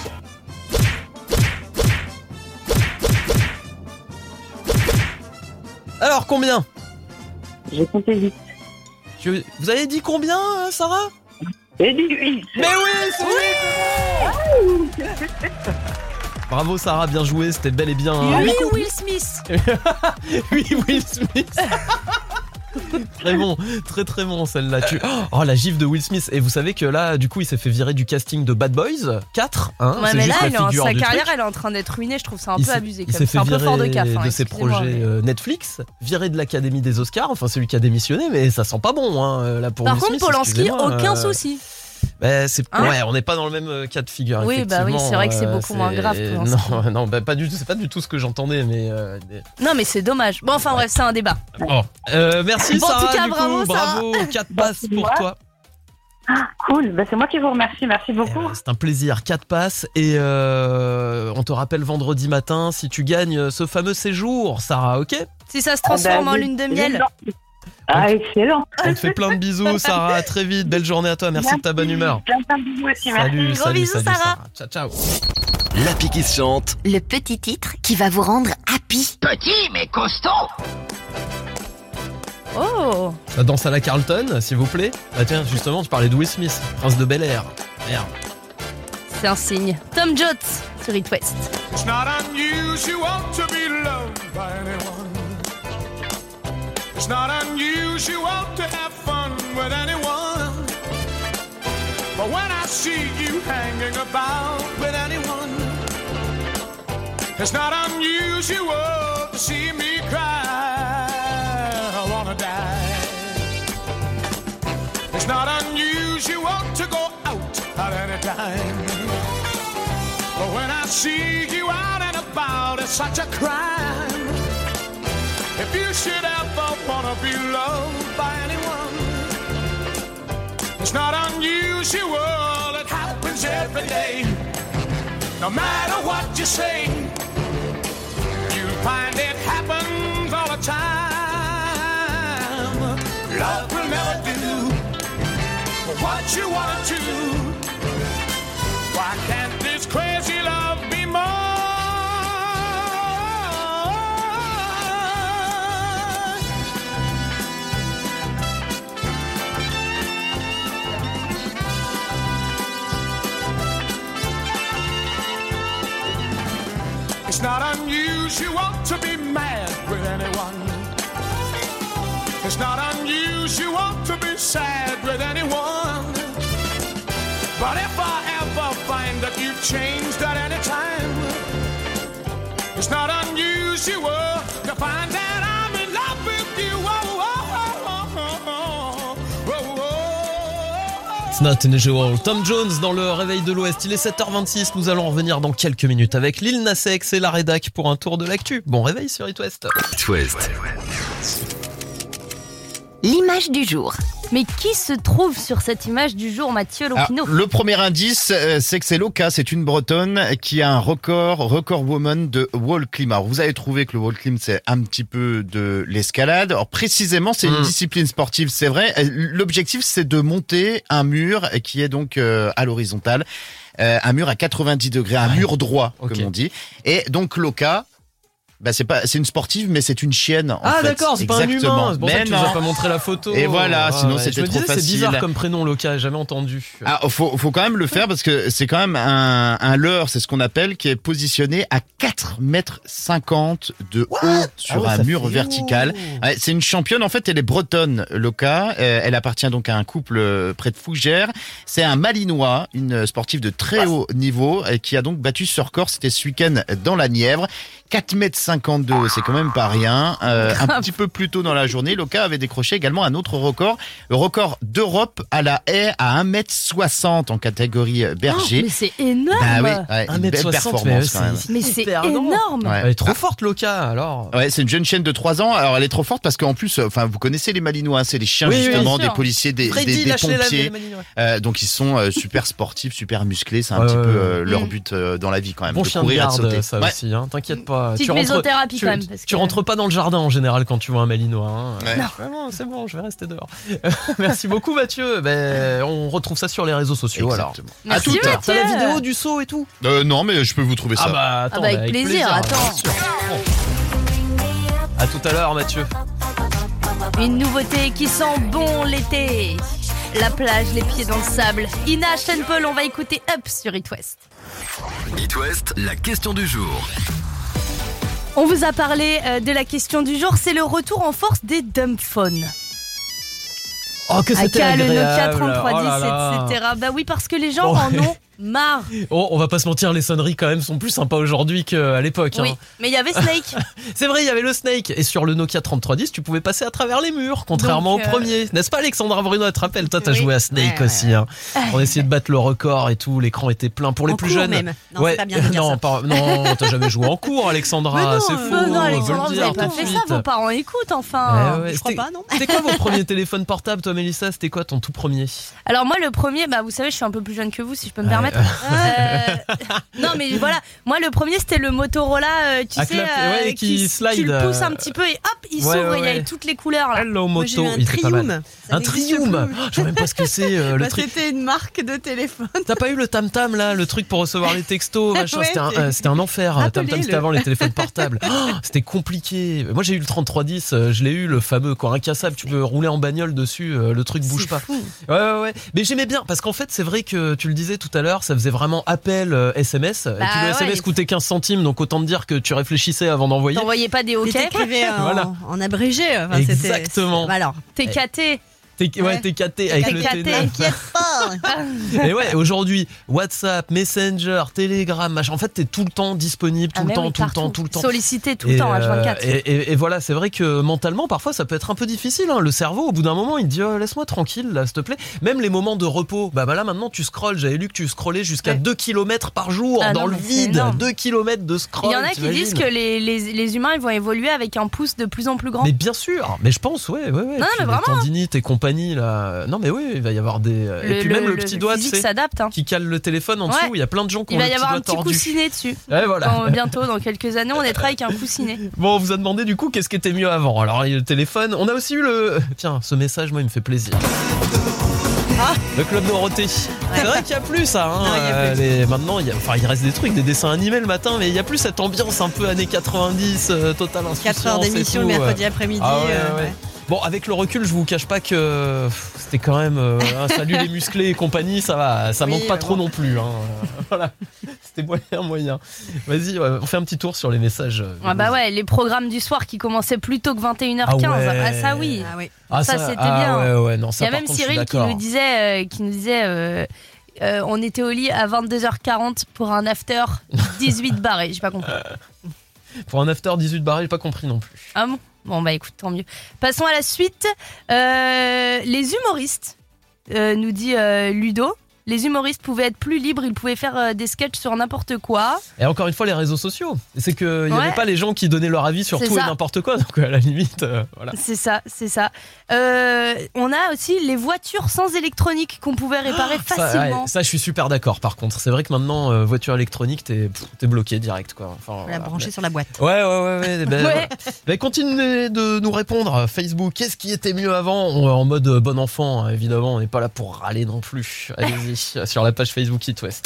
Alors combien? J'ai compté vite. Vous avez dit combien, Sarah? Et dis oui. Mais oui, c'est Bravo Sarah, bien joué, c'était bel et bien. Oui, Will Smith. Oui, Will Smith. Très bon, très très bon celle-là. Oh la gifle de Will Smith. Et vous savez que là, du coup, il s'est fait virer du casting de Bad Boys 4. Hein, Ouais, c'est mais juste là, la figure sa du carrière, truc. elle est en train d'être ruinée. Je trouve ça un Il peu s'est- abusé. Il quand s'est même. fait C'est un peu fort de virer caf. Hein, de ses excusez-moi, projets mais- Netflix, viré de l'Académie des Oscars, enfin celui qui a démissionné, mais ça sent pas bon hein, là pour Par Will contre, Smith, Polanski, excusez-moi, aucun souci. Hein, Hein ouais, on n'est pas dans le même cas de figure. Oui, bah oui, c'est vrai que c'est beaucoup moins grave, Polanski. Non, bah, pas du tout. C'est pas du tout ce que j'entendais, mais. Non, mais c'est dommage. Bon, enfin bref, c'est un débat. Bon, merci Bon, en Sarah. tout cas, du bravo, coup, bravo. 4 passes pour moi. toi. Cool. Bah, c'est moi qui vous remercie. Merci beaucoup. C'est un plaisir. 4 passes et on te rappelle vendredi matin si tu gagnes ce fameux séjour, Sarah. Ok? Si ça se transforme en lune de miel. Ah, excellent. On te fait plein de bisous, Sarah. À très vite. Belle journée à toi. Merci de ta bonne humeur. Plein de bisous aussi. Merci. Salut, Gros salut, bisous, salut, Sarah. Ciao, ciao. L'Happy qui se chante. Le petit titre qui va vous rendre happy. Oh, Ça danse à la Carlton, s'il vous plaît. Ah tiens, justement, tu parlais de Will Smith, Prince de Bel-Air. Merde. c'est un signe. Tom Jones sur It West. It's not unusual to be loved by anyone. It's not unusual to have fun with anyone. But when I see you hanging about with anyone, it's not unusual to see me cry. I wanna die. It's not unusual to go out at any time. But when I see you out and about, it's such a crime. If you should ever wanna be loved by anyone, it's not unusual, it happens every day. No matter what you say, you'll find it happens all the time. Love will never do what you want to. Why can't this crazy love be more? It's not unusual to be mad with anyone. It's not unusual to be sad with anyone. But if I ever find that you've changed at any time, it's not unusual to find that I'm in love with you. It's not unusual. Tom Jones dans le Réveil de l'Ouest. Il est 7h26. Nous allons revenir dans quelques minutes avec Lil Nas X et la rédac pour un tour de l'actu. Bon réveil sur It West. It West. L'image du jour. Mais qui se trouve sur cette image du jour, Mathieu Lopino? Le premier indice, c'est que c'est Loka, c'est une Bretonne qui a un record woman de wall climb. Alors vous avez trouvé que le wall climb c'est un petit peu de l'escalade. Alors précisément, c'est une discipline sportive, c'est vrai. L'objectif c'est de monter un mur qui est donc à l'horizontale, un mur à 90 degrés, un mur droit comme on dit. Et donc Loka, c'est une sportive, mais c'est une chienne. En fait. D'accord, c'est pas un humain. C'est pour ça que tu nous as pas montré la photo. Et voilà, sinon c'était trop facile. C'est bizarre comme prénom, Loka, jamais entendu. Faut quand même le faire parce que c'est quand même un leurre, c'est ce qu'on appelle, qui est positionné à 4,50 m de haut sur un mur vertical. Ouais, c'est une championne, en fait, elle est bretonne, Loka. Elle appartient donc à un couple près de Fougères. C'est un Malinois, une sportive de très haut niveau, qui a donc battu ce record. C'était ce week-end dans la Nièvre. 4,52 m, c'est quand même pas rien. Un petit peu plus tôt dans la journée, Loka avait décroché également un autre record, le record d'Europe à la haie à 1,60 m en catégorie berger. Mais c'est énorme. Une belle performance quand même. Mais c'est énorme. Elle est trop forte, Loka, alors. Ouais, c'est une jeune chienne de 3 ans. Alors elle est trop forte parce qu'en plus, vous connaissez les Malinois, c'est les chiens justement, des policiers, des pompiers. Donc ils sont super sportifs, super musclés. C'est un petit peu leur but dans la vie quand même. Bon de chien de courir, garde, de sauter. ça aussi, hein. T'inquiète pas. Petite mésothérapie quand même. Tu rentres pas dans le jardin en général quand tu vois un Malinois. Hein. Non. Vraiment, c'est bon, je vais rester dehors. Merci beaucoup Mathieu. On retrouve ça sur les réseaux sociaux. Exactement. Alors. Merci Mathieu. T'as la vidéo du saut et tout? Non, mais je peux vous trouver ça. Attends, avec plaisir. Attends. À tout à l'heure Mathieu. Une nouveauté qui sent bon l'été. La plage, les pieds dans le sable. Ina Sean Paul, on va écouter Up sur It West. It West, la question du jour. On vous a parlé de la question du jour, c'est le retour en force des dumb phones. Oh, que c'était le Nokia agréable. 3310, etc. Bah oui, parce que les gens en ont marre. Oh, on va pas se mentir, les sonneries quand même sont plus sympas aujourd'hui qu'à l'époque. Oui, mais il y avait Snake. C'est vrai, il y avait le Snake. Et sur le Nokia 3310, tu pouvais passer à travers les murs, contrairement au premier. N'est-ce pas, Alexandra Bruno? Tu te rappelles, toi, t'as joué à Snake aussi. Hein. On essayait de battre le record et tout. L'écran était plein pour les plus jeunes. Même. Non, c'est pas bien de dire ça. Non, t'as jamais joué en cours, Alexandra. C'est faux. Non, on Alexandra, veut vous le avez dire pas tout de fait suite. ça. Vos parents écoutent, enfin. Je crois pas, non. C'était quoi vos premiers téléphones portables, toi, Mélissa? C'était quoi ton tout premier? Alors moi, le premier, vous savez, je suis un peu plus jeune que vous, si je peux me permettre. Non, mais voilà, moi le premier c'était le Motorola, tu sais, qui slide. Tu le pousses un petit peu et hop, il s'ouvre, il y a toutes les couleurs là. Hello Moto, il était pas mal. Un Trium. Je sais même pas ce que c'est le truc. C'était une marque de téléphone. T'as pas eu le Tam Tam là, le truc pour recevoir les textos, machin. C'était un enfer. Tam Tam c'était avant les téléphones portables. C'était compliqué. Moi j'ai eu le 3310, je l'ai eu, le fameux quoi, incassable. Tu peux rouler en bagnole dessus, le truc bouge pas. Fou. Ouais. Mais j'aimais bien parce qu'en fait c'est vrai que tu le disais tout à l'heure, ça faisait vraiment appel SMS. Et puis le SMS coûtait 15 centimes, donc autant te dire que tu réfléchissais avant d'envoyer. T'envoyais pas des OK. T'écrivais en abrégé. Enfin, exactement. Alors, TKT. TKT avec le T. T'inquiète pas. Et ouais, aujourd'hui, WhatsApp, Messenger, Telegram, machin. En fait, t'es tout le temps disponible, tout le temps. Sollicité tout le temps, H24. Et voilà, c'est vrai que mentalement, parfois, ça peut être un peu difficile. Hein. Le cerveau, au bout d'un moment, il te dit laisse-moi tranquille, là, s'il te plaît. Même les moments de repos. Là, maintenant, tu scrolles. J'avais lu que tu scrollais jusqu'à 2 km par jour dans le vide. 2 km de scroll. Il y en a qui disent que les humains, ils vont évoluer avec un pouce de plus en plus grand. Mais bien sûr. Mais je pense, ouais. Non, mais vraiment. Tendinite et compagnie. Là. Non mais oui, il va y avoir des... Et puis même le petit doigt, tu sais, s'adapte, qui cale le téléphone en dessous, il y a plein de gens qui ont le petit doigt tordu. Il va y avoir un petit coussinet dessus. Ouais, voilà. Bientôt, dans quelques années, on être avec un coussinet. Bon, on vous a demandé du coup qu'est-ce qui était mieux avant. Alors il y a le téléphone, on a aussi eu le... Tiens, ce message, moi il me fait plaisir. Le Club Dorothée. C'est vrai qu'il n'y a plus ça. Hein. Maintenant, il reste des trucs, des dessins animés le matin, mais il n'y a plus cette ambiance un peu années 90, totale insouciance. 4 heures d'émission le mercredi après-midi. Bon, avec le recul, je vous cache pas que c'était quand même un salut les musclés et compagnie, ça va, ça manque pas trop non plus. Hein. Voilà, c'était moyen. Vas-y, on fait un petit tour sur les messages. Ah bah ouais, les programmes du soir qui commençaient plus tôt que 21h15. Ah ça oui. Ça c'était bien. Ouais, non, ça, il y a même contre, Cyril qui nous disait on était au lit à 22h40 pour un after 18 barré, j'ai pas compris. Pour un after 18 barré, j'ai pas compris non plus. Ah bon ? Bon bah écoute, tant mieux. Passons à la suite. Les humoristes, nous dit Ludo. Les humoristes pouvaient être plus libres, ils pouvaient faire des sketchs sur n'importe quoi. Et encore une fois, les réseaux sociaux. C'est qu'il n'y avait pas les gens qui donnaient leur avis sur tout et n'importe quoi. Donc à la limite, voilà. C'est ça. On a aussi les voitures sans électronique qu'on pouvait réparer facilement. Ça, je suis super d'accord par contre. C'est vrai que maintenant, voiture électronique, t'es bloqué direct, quoi. Enfin, la brancher sur la boîte. Ouais. Ben, continuez de nous répondre. Facebook, qu'est-ce qui était mieux avant ? En mode bon enfant, évidemment. On n'est pas là pour râler non plus. Allez-y. Sur la page Facebook It West.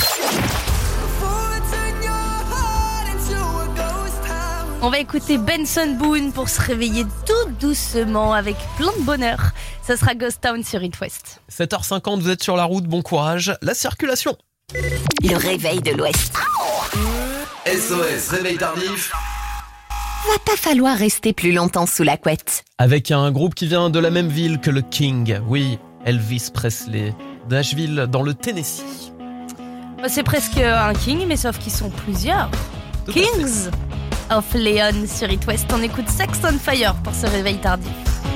On va écouter Benson Boone pour se réveiller tout doucement avec plein de bonheur. Ça sera Ghost Town sur It West. 7h50, vous êtes sur la route, bon courage. La circulation. Le réveil de l'Ouest. SOS, réveil tardif. Va pas falloir rester plus longtemps sous la couette. Avec un groupe qui vient de la même ville que le King. Oui, Elvis Presley. Nashville, dans le Tennessee. C'est presque un King, mais sauf qu'ils sont plusieurs. Kings of Leon sur It West. On écoute Sex on Fire pour ce réveil tardif.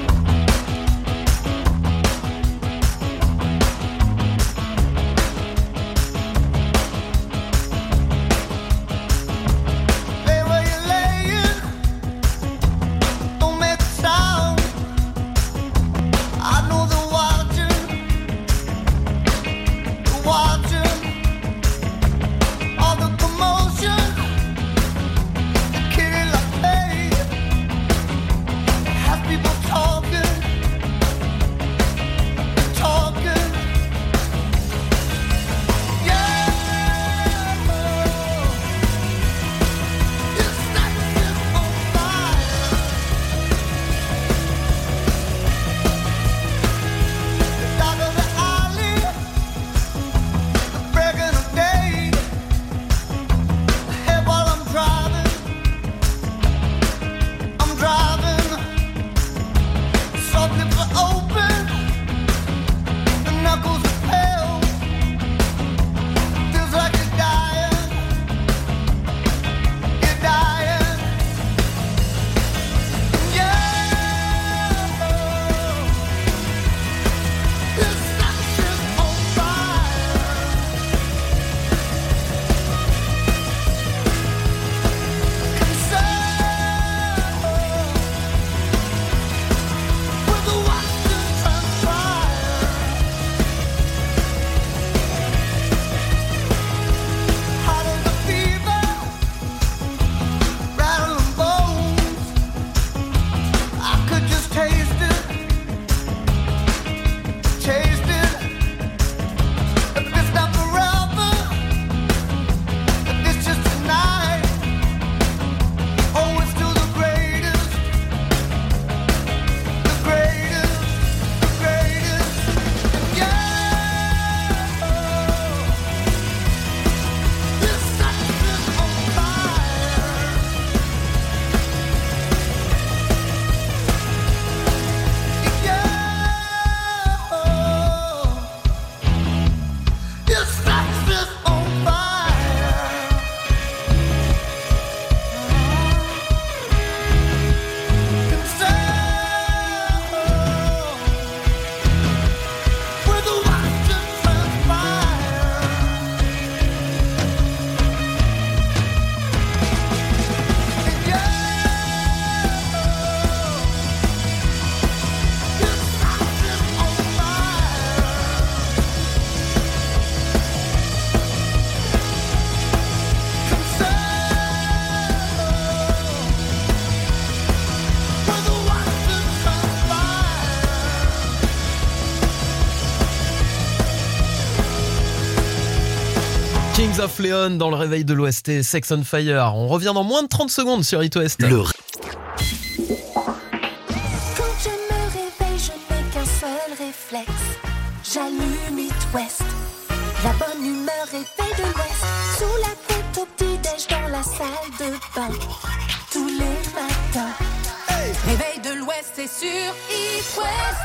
Kings of Leon dans le réveil de l'Ouest et Sex on Fire. On revient dans moins de 30 secondes sur It West. Quand je me J'allume It West. La bonne humeur est faite de l'Ouest. Sous la couette au petit-déj dans la salle de bain. Tous les matins. Réveil de l'Ouest, c'est sur It West.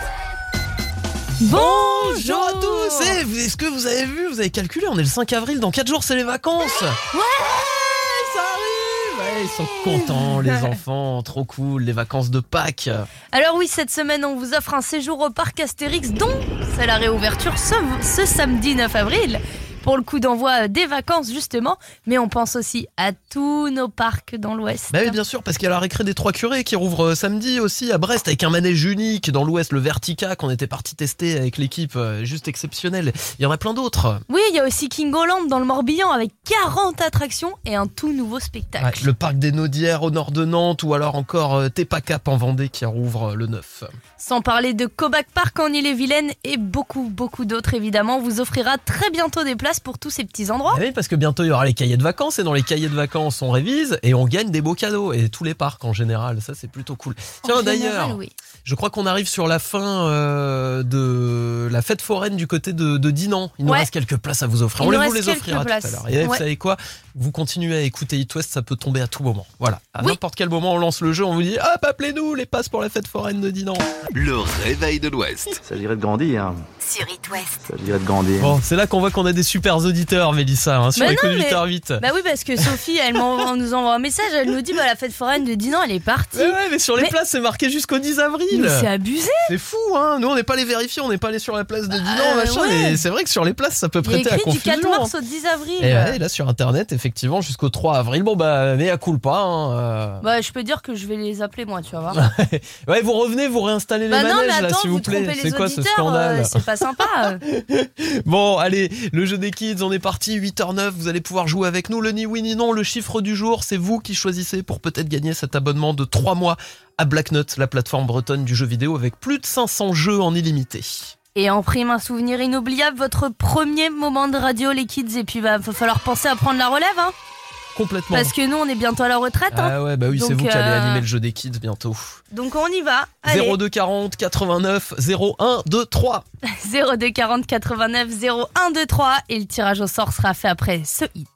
Bonjour à tous. Est-ce que vous avez vu, vous avez calculé, on est le 5 avril, dans 4 jours c'est les vacances. Ouais, ça arrive. Ouais, ils sont contents les enfants, trop cool, les vacances de Pâques. Alors oui, cette semaine on vous offre un séjour au parc Astérix dont c'est la réouverture ce samedi 9 avril. Pour le coup d'envoi des vacances justement, mais on pense aussi à tous nos parcs dans l'Ouest. Bah oui, bien sûr, parce qu'il y a la récré des Trois Curés qui rouvre samedi aussi à Brest avec un manège unique dans l'Ouest, le Vertica qu'on était parti tester avec l'équipe, juste exceptionnel. Il y en a plein d'autres. Oui, il y a aussi Kingoland dans le Morbihan avec 40 attractions et un tout nouveau spectacle. Ouais, le parc des Naudières au nord de Nantes ou alors encore Tepacap en Vendée qui rouvre le 9. Sans parler de Cobac Park en Ille-et-Vilaine et beaucoup d'autres évidemment. On vous offrira très bientôt des places pour tous ces petits endroits. Oui, parce que bientôt il y aura les cahiers de vacances et dans les cahiers de vacances on révise et on gagne des beaux cadeaux et tous les parcs en général, ça c'est plutôt cool. Tiens d'ailleurs, oui. Je crois qu'on arrive sur la fin de la fête foraine du côté de Dinan. Il nous reste quelques places à vous offrir. On vous les offrira tout à l'heure. Et vous savez quoi ? Vous continuez à écouter It West, ça peut tomber à tout moment. Voilà, à n'importe quel moment on lance le jeu, on vous dit hop, appelez-nous les passes pour la fête foraine de Dinan. Le réveil de l'Ouest. Il s'agirait de grandir. Sur It West. Il s'agirait de grandir. Bon, c'est là qu'on voit qu'on a des super auditeurs, Mélissa, sur Écoute 8h8. Bah oui, parce que Sophie, elle nous envoie un message, elle nous dit la fête foraine de Dinan, elle est partie. Mais sur les places, c'est marqué jusqu'au 10 avril. Mais c'est abusé. C'est fou, hein. Nous, on n'est pas allés vérifier, on n'est pas allés sur la place de Dinan, machin. Mais c'est vrai que sur les places, ça peut prêter à confusion. Il y a écrit du 4 mars au 10 avril. Et là, sur Internet, effectivement, jusqu'au 3 avril. Bon, mea culpa. Hein, Bah, je peux dire que je vais les appeler, moi, tu vas voir. Ouais, vous revenez, vous réinstallez les manèges, là, s'il vous plaît. C'est quoi ce scandale c'est pas sympa. Bon, allez, le jeu des kids, on est parti, 8h09, vous allez pouvoir jouer avec nous. Le ni oui ni non, le chiffre du jour, c'est vous qui choisissez pour peut-être gagner cet abonnement de 3 mois à Black Note, la plateforme bretonne du jeu vidéo avec plus de 500 jeux en illimité. Et en prime, un souvenir inoubliable, votre premier moment de radio, les kids. Et puis, va falloir penser à prendre la relève, hein. Complètement. Parce que nous, on est bientôt à la retraite. Ah ouais, bah oui, donc, c'est vous qui allez animer le jeu des kids bientôt. Donc on y va. Allez. 02 40 89 01 23. 02 40 89 01 23. Et le tirage au sort sera fait après ce hit.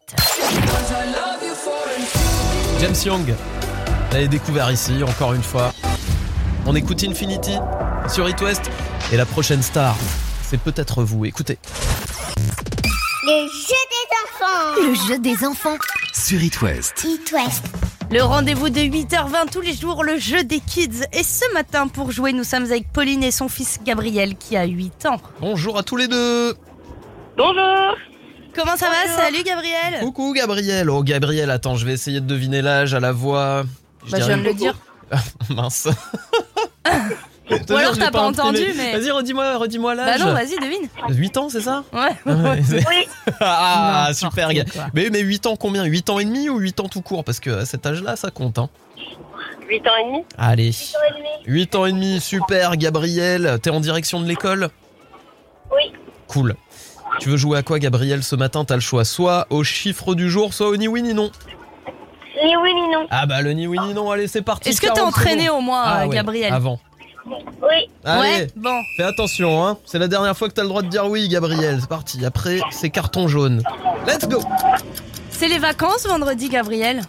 James Young, vous l'avez découvert ici, encore une fois. On écoute Infinity sur It West. Et la prochaine star, c'est peut-être vous. Écoutez. Le jeu des enfants. Le jeu des enfants. Sur It West. It West. Le rendez-vous de 8h20 tous les jours, le jeu des kids. Et ce matin, pour jouer, nous sommes avec Pauline et son fils Gabriel qui a 8 ans. Bonjour à tous les deux. Bonjour. Comment ça va ? Salut Gabriel. Coucou Gabriel. Oh Gabriel, attends, je vais essayer de deviner l'âge à la voix. Je viens de le dire. Mince. Ou alors t'as pas entendu, mais... Vas-y, redis-moi l'âge. Bah non, vas-y, devine. 8 ans, c'est ça ? Ouais. Oui. Ah, super. Mais 8 ans combien ? 8 ans et demi ou 8 ans tout court ? Parce que à cet âge-là, ça compte. Hein. 8 ans et demi. Allez. 8 ans et demi. 8 ans et demi, super. Gabriel, t'es en direction de l'école ? Oui. Cool. Tu veux jouer à quoi, Gabriel, ce matin ? T'as le choix, soit au chiffre du jour, soit au ni oui ni non. Ni oui ni non. Ah bah le ni oui ni non, allez, c'est parti. Est-ce que t'es entraîné au moins, Gabriel ? Avant. Oui. Allez, ouais, bon. Fais attention, hein. C'est la dernière fois que t'as le droit de dire oui, Gabriel. C'est parti. Après, c'est carton jaune. Let's go. C'est les vacances vendredi, Gabriel.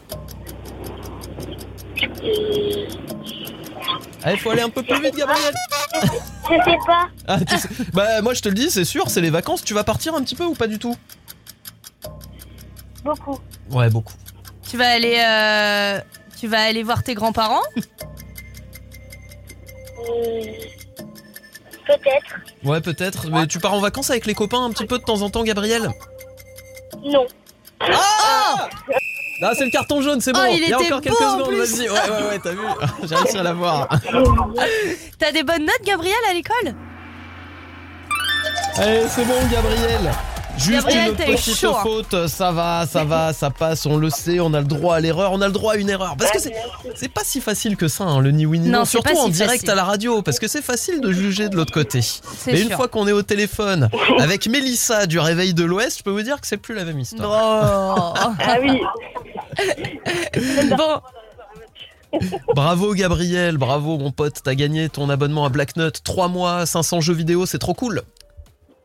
Allez, faut aller un peu plus vite, Gabriel. Je sais pas. Ah, bah moi je te le dis, c'est sûr, c'est les vacances. Tu vas partir un petit peu ou pas du tout ? Beaucoup. Ouais, beaucoup. Tu vas aller voir tes grands-parents ? Peut-être. Ouais, peut-être. Mais tu pars en vacances avec les copains un petit peu de temps en temps, Gabriel ? Non. Ah Ah, c'est le carton jaune, c'est bon. Il y a encore quelques secondes, vas-y. Ouais, t'as vu ? J'ai réussi à l'avoir. T'as des bonnes notes, Gabriel, à l'école ? Allez, c'est bon, Gabriel. Juste Gabriel, une petite faute, ça va, ça passe, on le sait, on a le droit à l'erreur, on a le droit à une erreur. Parce que c'est pas si facile que ça, hein, le ni oui ni non, surtout en direct à la radio, parce que c'est facile de juger de l'autre côté. Mais une fois qu'on est au téléphone avec Mélissa du Réveil de l'Ouest, je peux vous dire que c'est plus la même histoire. Oh. Ah oui. Bon. Bravo Gabriel, bravo mon pote, t'as gagné ton abonnement à Black Note, 3 mois, 500 jeux vidéo, c'est trop cool.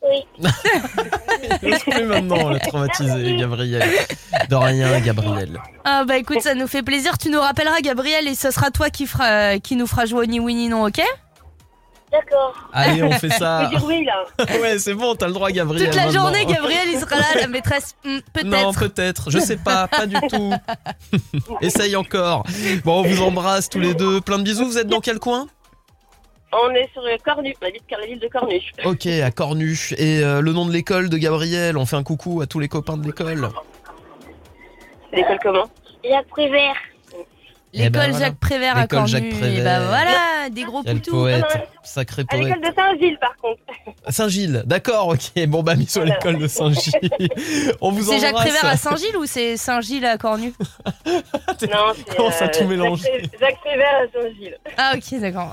Oui. Il laisse plus maintenant, le traumatisé, Gabriel. De rien, Gabriel. Ah bah écoute, ça nous fait plaisir. Tu nous rappelleras, Gabriel, et ce sera toi qui nous fera jouer au ni oui ni non, ok? D'accord. Allez, on fait Je ça. peux dire oui, là. Ouais, c'est bon, t'as le droit, Gabriel. Toute la maintenant. journée, Gabriel, il sera là, la maîtresse. Peut-être. Non, peut-être. Je sais pas du tout. Essaye encore. Bon, on vous embrasse tous les deux. Plein de bisous. Vous êtes dans quel coin? On est sur Cornu, la ville de Cornu. Ok, à Cornu. Et le nom de l'école de Gabriel, on fait un coucou à tous les copains de l'école. L'école comment? Jacques Prévert. L'école Eh ben, voilà. Jacques Prévert à L'école Cornu. Jacques Prévert. Et bah voilà, des gros Quel poutous. poète, sacré À poète. l'école de Saint-Gilles, par contre. Saint-Gilles, d'accord, ok. Bon, bah, mis sur l'école de Saint-Gilles. On vous C'est embrasse. Jacques Prévert à Saint-Gilles ou c'est Saint-Gilles à Cornu? Non, c'est Comment ça tout mélange? Jacques Prévert à Saint-Gilles. Ah ok, d'accord.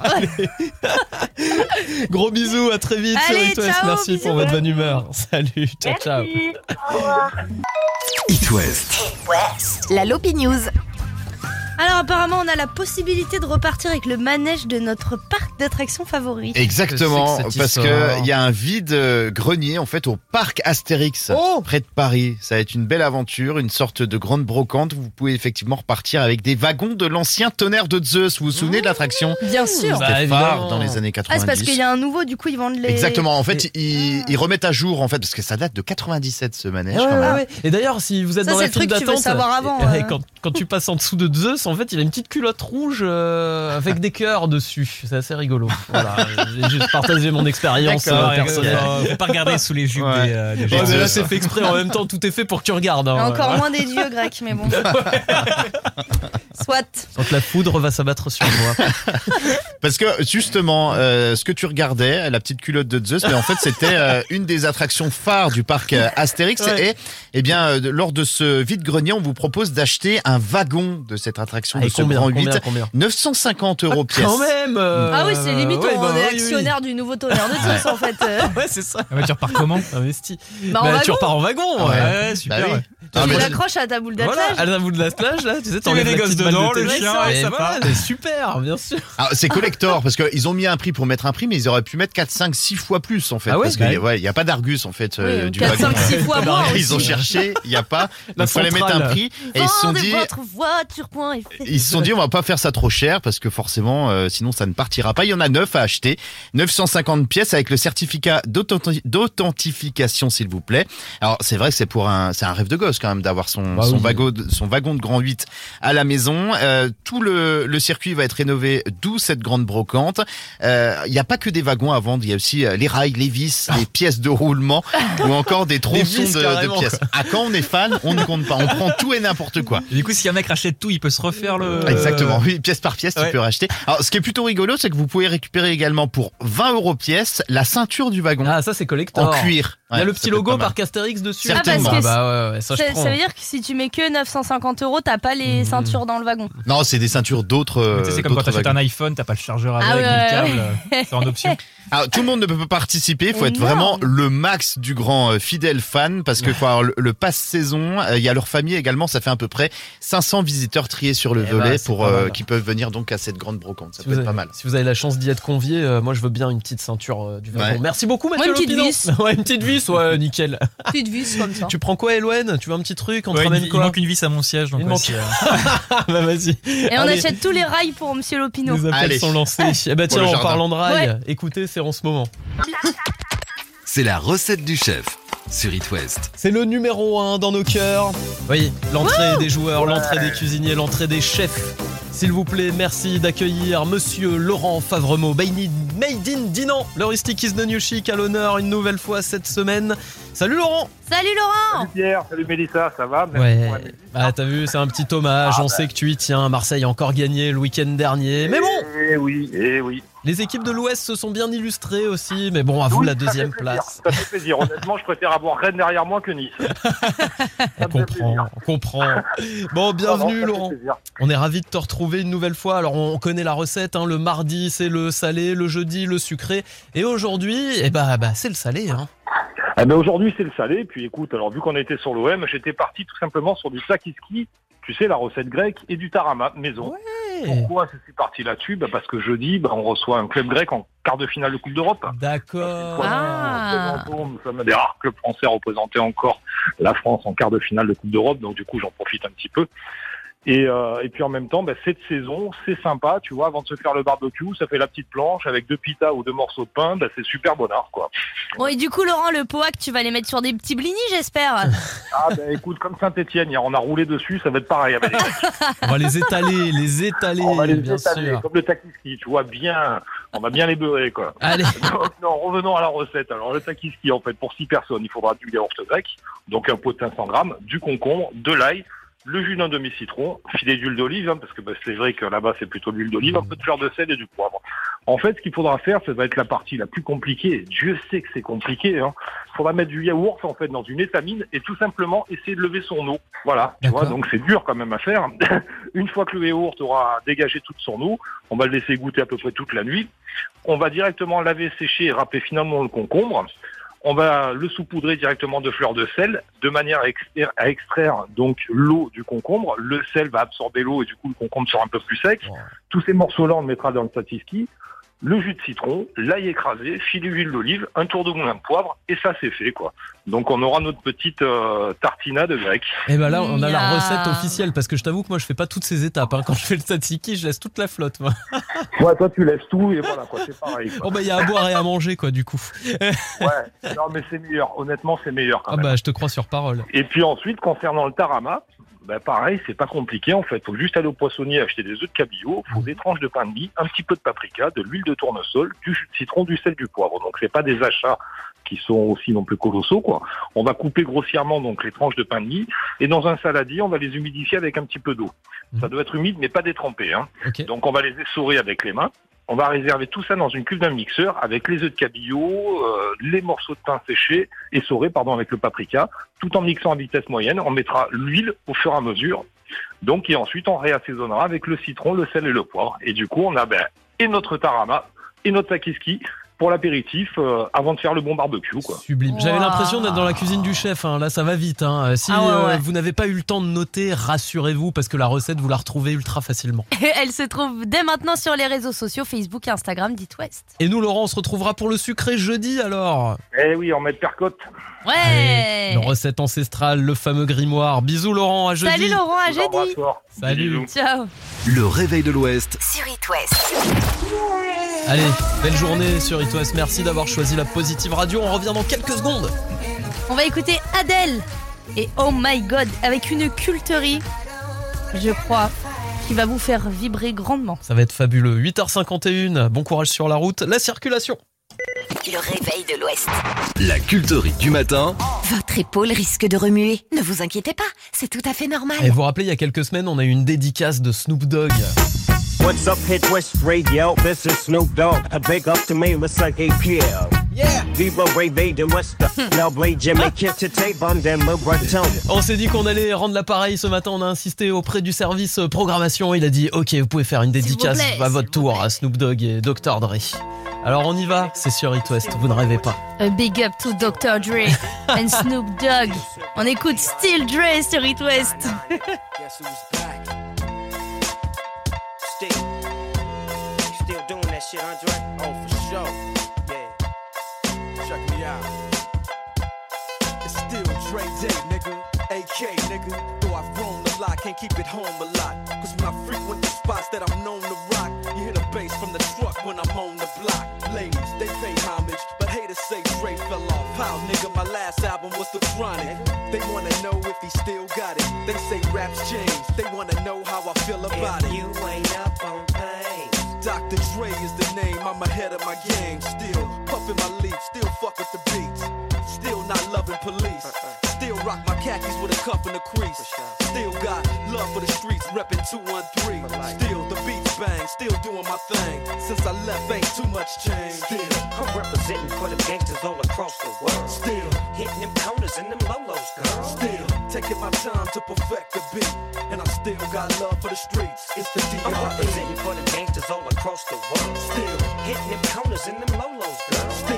Gros bisous, à très vite sur Allez, It West. ciao, Merci bisous. pour votre bonne humeur. Salut, ciao, ciao. Merci. Au revoir. It West. La Lopi News. Alors apparemment on a la possibilité de repartir avec le manège de notre parc d'attractions favori. Exactement, Que c'est que cette parce histoire qu'il y a un vide grenier en fait au parc Astérix, près de Paris. Ça va être une belle aventure, une sorte de grande brocante. Vous pouvez effectivement repartir avec des wagons de l'ancien tonnerre de Zeus. Vous vous souvenez de l'attraction? Bien sûr. Bah, C'était évidemment. phare dans les années 90. Ah c'est parce qu'il y a un nouveau, du coup ils vendent les... Exactement, en fait ils remettent à jour en fait parce que ça date de 97 ce manège Ouais, quand même. ouais. Et d'ailleurs, si vous êtes Ça, dans c'est la le file truc que tu veux d'attente, savoir avant, quand tu passes en dessous de Zeus, en fait, il a une petite culotte rouge avec des cœurs dessus. C'est assez rigolo. Voilà, j'ai juste partagé mon expérience personnelle. Faut pas regarder sous les jupes Ouais. des Ouais, mais gens. là, c'est fait exprès. En même temps, tout est fait pour que tu regardes. hein. Encore moins des dieux grecs, mais bon. Soit. Quand la foudre va s'abattre sur moi. Parce que justement, ce que tu regardais, la petite culotte de Zeus, mais en fait c'était une des attractions phares du parc Astérix. Ouais. Et eh bien, lors de ce vide-grenier, on vous propose d'acheter un wagon de cette attraction, de Et ce combien, grand 8. combien 950 € pièce. Quand même Ah oui, c'est limite, ouais, on bah, est oui, actionnaire du nouveau tonnerre de Zeus en fait. Ouais, c'est ça. Ah ouais, tu repars comment? Investi. Bah, en Tu wagon. repars en wagon. Ouais. Ouais, super. Bah oui. Tu Ah, mais- l'accroches à ta boule Voilà, d'attelage. à la bout de l'attelage, là, tu sais, mets t'enlèves les la gosses petite balle dedans, de le tennis, chien, et et ça voilà, part. c'est super, bien sûr. Alors, c'est collector parce qu'ils ont mis un prix pour mettre un prix, mais ils auraient pu mettre 4, 5, 6 fois plus en fait. Ah ouais parce qu'il n'y a pas d'Argus en fait Oui, du 4, wagon. 5, 6 fois moins Ils ont aussi. cherché, il n'y a pas. La Il fallait mettre centrale. un prix et ils se sont Vendez dit. votre voiture.fr. Ils se sont dit on va pas faire ça trop cher parce que forcément sinon ça ne partira pas. Il y en a 9 à acheter, 950 pièces avec le certificat d'authentification s'il vous plaît. Alors c'est vrai que c'est un rêve de gosse quand même d'avoir son oui. wagon de grand 8 à la maison. Tout le circuit va être rénové, d'où cette grande brocante. Il n'y a pas que des wagons à vendre, il y a aussi les rails, les vis, les pièces de roulement ou encore des tronçons vis, de carrément. pièces. Quand on est fan, on ne compte pas, on prend tout et n'importe quoi. Et du coup, si un mec rachète tout, il peut se refaire le. Exactement, oui, pièce par pièce, tu ouais. peux racheter. Alors, ce qui est plutôt rigolo, c'est que vous pouvez récupérer également pour 20 € pièce la ceinture du wagon Ah, ça, c'est collector. en cuir. Il y a Ouais, le ça petit peut être logo pas mal. par Astérix dessus. Certainement. Ah, parce que bah ouais, ça je prends. Ça veut dire que si tu mets que 950 €, t'as pas les ceintures dans le wagon. Non, c'est des ceintures d'autres. Tu sais, c'est comme quand d'autres t'achètes wagons. un iPhone, t'as pas le chargeur avec, Ah ouais, ni le câble, ouais. c'est en option. Alors, tout le monde ne peut pas participer, il faut être Énorme. vraiment le max du grand fidèle fan parce que faut avoir le pass saison, il y a leur famille également, ça fait à peu près 500 visiteurs triés sur le Eh volet bah, c'est pour pas mal. qui peuvent venir donc à cette grande brocante. Ça Si peut vous être avez- pas mal. Si vous avez la chance d'y être convié, moi je veux bien une petite ceinture du wagon. Ouais. Merci beaucoup Mathieu Moi, une petite Lopineau. vis. Ouais, une petite vis, ouais, nickel. Petite vis comme ça. Tu prends quoi, Eloane? Tu veux un petit truc? On te Ouais, ramène il quoi? manque une vis à mon siège, donc Il ouais, manque- si, Bah vas-y. Et on Allez, achète tous les rails pour Monsieur Lopineau. les appels Allez. sont lancés. Eh bah Pour tiens, le en jardin. parlant de rails, Ouais. écoutez, c'est en ce moment. C'est la recette du chef sur It West. C'est le numéro 1 dans nos cœurs. Oui, l'entrée des joueurs, l'entrée des cuisiniers, l'entrée des chefs. S'il vous plaît, merci d'accueillir Monsieur Laurent Favremont, Made in Dinan. Le Rustic is the new chic à l'honneur une nouvelle fois cette semaine. Salut Laurent. Salut Laurent. Salut Pierre, salut Mélissa, ça va? Merci Ouais, pour la musique. bah t'as vu, c'est un petit hommage, on sait que tu y tiens. Marseille a encore gagné le week-end dernier. Mais bon, Eh oui. les équipes de l'Ouest se sont bien illustrées aussi. Mais bon, à vous Oui, la ça fait deuxième plaisir, place. Ça fait plaisir. Honnêtement, je préfère avoir Rennes derrière moi que Nice. On comprend. Bon, bienvenue Ça fait Laurent. plaisir. On est ravis de te retrouver une nouvelle fois. Alors on connaît la recette, hein. Le mardi c'est le salé, le jeudi le sucré. Et aujourd'hui, c'est le salé. Hein. Eh ben aujourd'hui c'est le salé. Puis écoute, alors vu qu'on était sur l'OM, j'étais parti tout simplement sur du sakiski Tu sais, la recette grecque et du tarama maison. Pourquoi je suis parti là-dessus? Parce que jeudi, on reçoit un club grec en quart de finale de Coupe d'Europe. D'accord. Nous sommes des rares clubs français à représenter encore la France en quart de finale de Coupe d'Europe, donc du coup j'en profite un petit peu. Et puis en même temps, cette saison, c'est sympa, tu vois, avant de se faire le barbecue, ça fait la petite planche avec 2 pitas ou 2 morceaux de pain, c'est super bonheur, quoi. Bon, et du coup, Laurent, le poac, tu vas les mettre sur des petits blinis, j'espère. Écoute, comme Saint-Etienne, hier, on a roulé dessus, ça va être pareil avec les Grecs. On va les étaler, On va les bien étaler, sûr. comme le takiski, tu vois, bien, on va bien les beurrer, quoi. Allez. Donc, non, revenons à la recette. Alors, le takiski, en fait, pour 6 personnes, il faudra du yaourt grec, donc un pot de 500 grammes, du concombre, de l'ail, le jus d'un demi-citron, filet d'huile d'olive, parce que c'est vrai que là-bas c'est plutôt de l'huile d'olive, un peu de fleur de sel et du poivre. En fait, ce qu'il faudra faire, ça va être la partie la plus compliquée. Dieu sait que c'est compliqué. Il faudra mettre du yaourt en fait dans une étamine et tout simplement essayer de lever son eau. Voilà, tu vois, donc c'est dur quand même à faire. Une fois que le yaourt aura dégagé toute son eau, on va le laisser goûter à peu près toute la nuit. On va directement laver, sécher et râper finalement le concombre. On va le saupoudrer directement de fleur de sel, de manière à extraire donc l'eau du concombre. Le sel va absorber l'eau et du coup le concombre sera un peu plus sec. Tous ces morceaux-là, on le mettra dans le tzatziki. Le jus de citron, l'ail écrasé, filet d'huile d'olive, un tour de moulin de poivre, et ça c'est fait, quoi. Donc on aura notre petite tartinade grecque. Et là on a la recette officielle, parce que je t'avoue que moi je fais pas toutes ces étapes. Quand je fais le tzatziki, je laisse toute la flotte, moi. Ouais, toi tu laisses tout et voilà, quoi, c'est pareil, quoi. Il y a à boire et à manger, quoi, du coup. Ouais, non mais c'est meilleur, honnêtement c'est meilleur quand même. Je te crois sur parole. Et puis ensuite, concernant le tarama, pareil, c'est pas compliqué en fait. Faut juste aller au poissonnier acheter des œufs de cabillaud, faut des tranches de pain de mie, un petit peu de paprika, de l'huile de tournesol, du jus de citron, du sel, du poivre. Donc c'est pas des achats qui sont aussi non plus colossaux, quoi. On va couper grossièrement donc les tranches de pain de mie et dans un saladier, on va les humidifier avec un petit peu d'eau. Ça doit être humide mais pas détrempé. Okay. Donc on va les essorer avec les mains. On va réserver tout ça dans une cuve d'un mixeur avec les œufs de cabillaud, les morceaux de pain séchés, essorés avec le paprika, tout en mixant à vitesse moyenne. On mettra l'huile au fur et à mesure. Donc, et ensuite, on réassaisonnera avec le citron, le sel et le poivre. Et du coup, on a et notre tarama et notre takiski pour l'apéritif avant de faire le bon barbecue, quoi. Sublime. J'avais l'impression d'être dans la cuisine du chef. Là, ça va vite. Si vous n'avez pas eu le temps de noter, rassurez-vous parce que la recette, vous la retrouvez ultra facilement. Elle se trouve dès maintenant sur les réseaux sociaux Facebook et Instagram d'It West. Et nous, Laurent, on se retrouvera pour le sucré jeudi alors. Eh oui, en mettre percotte. Ouais. Allez, une recette ancestrale, le fameux grimoire. Bisous Laurent, à jeudi. Salut Laurent, à jeudi. Salut. Ciao. Le réveil de l'Ouest Sur It West. Allez, belle journée sur It West. Merci d'avoir choisi la Positive Radio. On revient dans quelques secondes. On va écouter Adele et Oh My God avec une culterie, je crois, qui va vous faire vibrer grandement. Ça va être fabuleux. 8h51, bon courage sur la route. La circulation. Le réveil de l'Ouest. La culterie du matin. Votre épaule risque de remuer. Ne vous inquiétez pas, c'est tout à fait normal. Et vous vous rappelez, il y a quelques semaines, on a eu une dédicace de Snoop Dogg. What's up, Hit West Radio? This is Snoop Dogg. A big up to me, let's like APL. Yeah. Viva Ray Vaden West. Now Blade Jimmy Kid to tape on them Breton. On s'est dit qu'on allait rendre l'appareil ce matin. On a insisté auprès du service programmation. Il a dit ok, vous pouvez faire une dédicace à votre tour à Snoop Dogg et Dr. Dre. Alors on y va, c'est sur It West, vous ne rêvez pas. A big up to Dr. Dre and Snoop Dogg. On écoute Still Dre sur It West. Still doing that shit, Andre? Oh, for sure. Yeah. Check me out. It's still Dre Day, nigga. AK, nigga. Though I've grown a lot, can't keep it home a lot. Cause when I frequent the spots that I'm known to rock, you hear the bass from the truck when I'm on the block. Ladies, they pay homage, but haters say Dre fell off. How, nigga, my last album was The Chronic. They wanna know if he still got it. They say raps change, they wanna know how I feel about it. You ain't up on things. Dr. Dre is the name, I'm ahead of my game. Still puffin' my leaf, still fuck with the beats. Still not loving police. Still rock my khakis with a cuff and a crease. Still got love for the streets, reppin' 213. Still the beats bang, still doing my thing. Since I left, ain't too much change. Still, I'm representing for the gangsters all across the world. Still, hitting them corners and them lolos, girl. Still, taking my time to perfect the beat. And I still got love for the streets. It's the D.R.E. I'm representing for the gangsters all across the world. Still, hitting them corners and them lolos, girl. Still,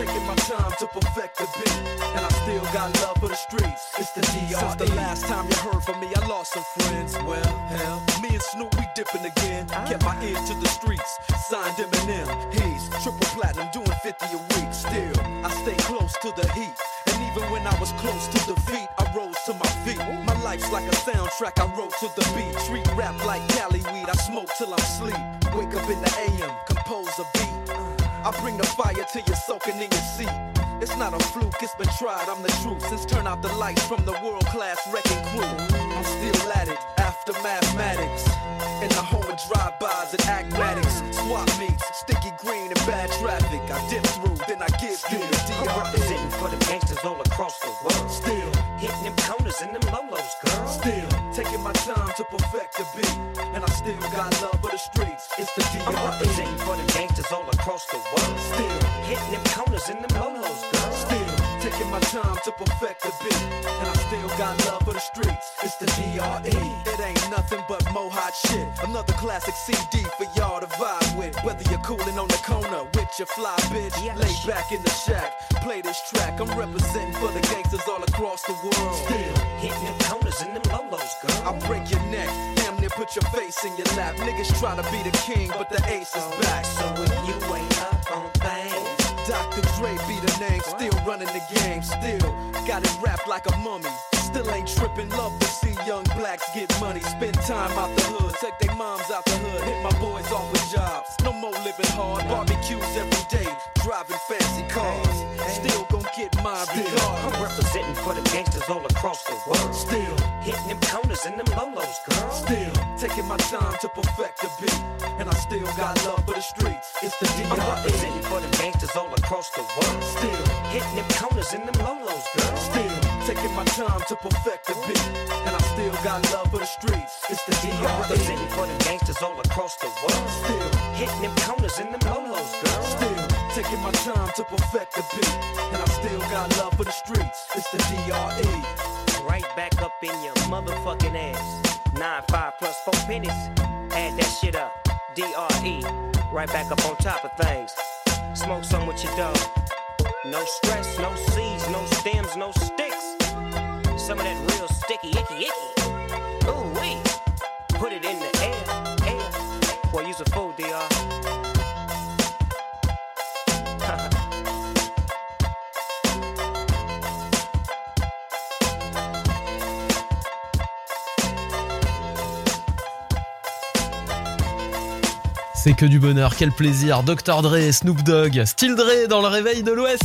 taking my time to perfect the beat, and I still got love for the streets. It's the D.R.E. Since the last time you heard from me, I lost some friends. Well, hell, me and Snoop, we dipping again. Kept my ear to the streets, signed Eminem. He's triple platinum, doing 50 a week. Still, I stay close to the heat. And even when I was close to defeat, I rose to my feet. My life's like a soundtrack, I wrote to the beat. Treat rap like Cali weed, I smoke till I'm asleep. Wake up in the AM, compose a beat. I bring the fire till you're soaking in your seat. It's not a fluke, it's been tried, I'm the truth. Since turn out the lights from the world-class wrecking crew, I'm still at it, after mathematics. In the home of drive-bys and acmatics, swap meets, sticky green and bad traffic. I dip through, then I get through the D.R.E. I'm representing for the gangsters all across the world. Still hitting them corners and them lolos, girl. Still taking my time to perfect the beat, and I still got love for the streets. It's the D.R.E. I'm representing for the gangsters all across the world. Still hitting them corners and them lolos, girl. Still taking my time to perfect the beat, and I still got love for the streets. It's the D.R.E. It ain't nothing but mo hot shit. Another classic CD for y'all to vibe with. Whether you're coolin' on the corner with your fly bitch, lay back in the shack, play this track. I'm representing for the gangsters all across the world. Still hitting them corners and them lolos, girl. I'll break your neck, damn near put your face in your lap. Niggas try to be the king, but the ace is back. So if you ain't up on things, Dr. Dre be the name, still running the game, still got it wrapped like a mummy. Still ain't tripping, love to see young blacks get money. Spend time out the hood, take their moms out the hood, hit my boys off with jobs. No more living hard, barbecues every day, driving fancy cars. Still gon' get mine regardless. I'm representing for the gangsters all across the world. Still hitting them corners and them lolos, girl. Still taking my time to perfect the beat, and I still got love for the streets. It's the D.R.E. I'm representing for the gangsters all across the world. Still hitting them corners and them lolos, girl. Still taking my time to perfect the beat, and I still got love for the streets. It's the D.R.E. I'm representing for the gangsters all across the world. Still hitting them corners and them lolos, girl. Still taking my time to perfect the beat, and I still got love for the streets. It's the D.R.E. Right back up in your motherfucking ass. 9-5 plus 4 pennies. Add that shit up. D.R.E. Right back up on top of things. Smoke some with your dog. No stress, no seeds, no stems, no sticks. Some of that real sticky, icky. Ooh wee. Put it in the air. Boy, you's a fool, D.R. C'est que du bonheur, quel plaisir. Dr. Dre, Snoop Dogg, Still Dre dans le réveil de l'Ouest.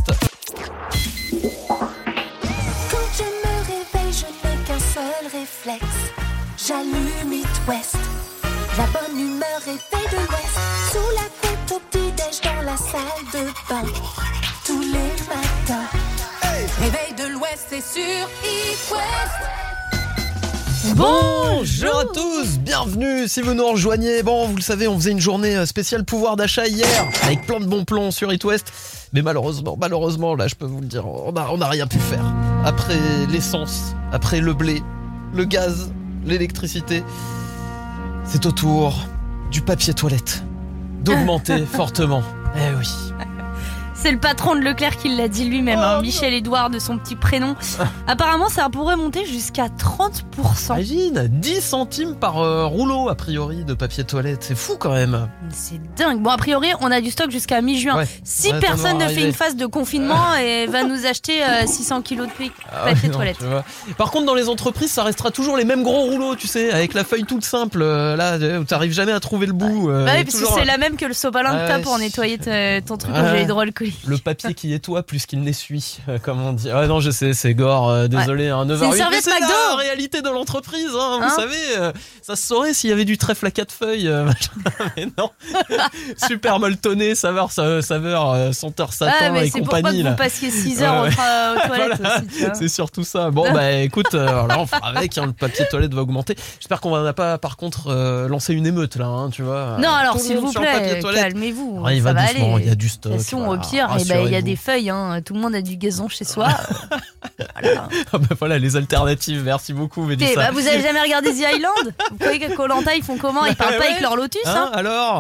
Quand je me réveille, je n'ai qu'un seul réflexe. J'allume It West. La bonne humeur est faite de l'Ouest. Sous la couette au petit-déj dans la salle de bain. Tous les matins. Réveil de l'Ouest, c'est sur It West. Bonjour à tous, bienvenue si vous nous rejoignez. Bon, vous le savez, on faisait une journée spéciale pouvoir d'achat hier, avec plein de bons plans sur It West. Mais malheureusement, là je peux vous le dire, on a rien pu faire. Après l'essence, après le blé, le gaz, l'électricité, c'est au tour du papier toilette d'augmenter fortement. Eh oui. C'est le patron de Leclerc qui l'a dit lui-même, Michel Édouard de son petit prénom. Apparemment, ça pourrait monter jusqu'à 30%. Imagine, 10 centimes par rouleau, a priori, de papier toilette. C'est fou quand même. C'est dingue. Bon, a priori, on a du stock jusqu'à mi-juin. Ouais. Si personne ne fait une phase de confinement et va nous acheter 600 kilos de papier toilette. Par contre, dans les entreprises, ça restera toujours les mêmes gros rouleaux, tu sais, avec la feuille toute simple. Là, où t'arrives jamais à trouver le bout. Oui, parce que c'est la même que le sopalin que t'as pour nettoyer ton truc quand j'ai hydroalcoolique. Le papier qui nettoie plus qu'il n'essuie, comme on dit. Ouais, non, je sais, c'est gore, désolé, 9h08. Mais c'est la réalité de l'entreprise, vous savez. Ça se saurait s'il y avait du trèfle à 4 feuilles. Mais non. Super molletonné, saveur senteur Satan et compagnie. C'est pourquoi que vous passiez 6 heures aux toilettes voilà. aussi, tu vois. C'est surtout ça. Bon, écoute, là, on fera avec, le papier toilette va augmenter. J'espère qu'on va pas, par contre, lancer une émeute, là, tu vois. Non, alors, s'il vous plaît, calmez-vous. Il va doucement, il y a du stock. Au pire, il y a des feuilles, tout le monde a du gazon chez soi. Voilà les alternatives, merci beaucoup Mélissa. Vous avez jamais regardé The Island? Vous croyez qu'à Koh-Lanta ils font comment? Ils parlent pas avec leur Lotus alors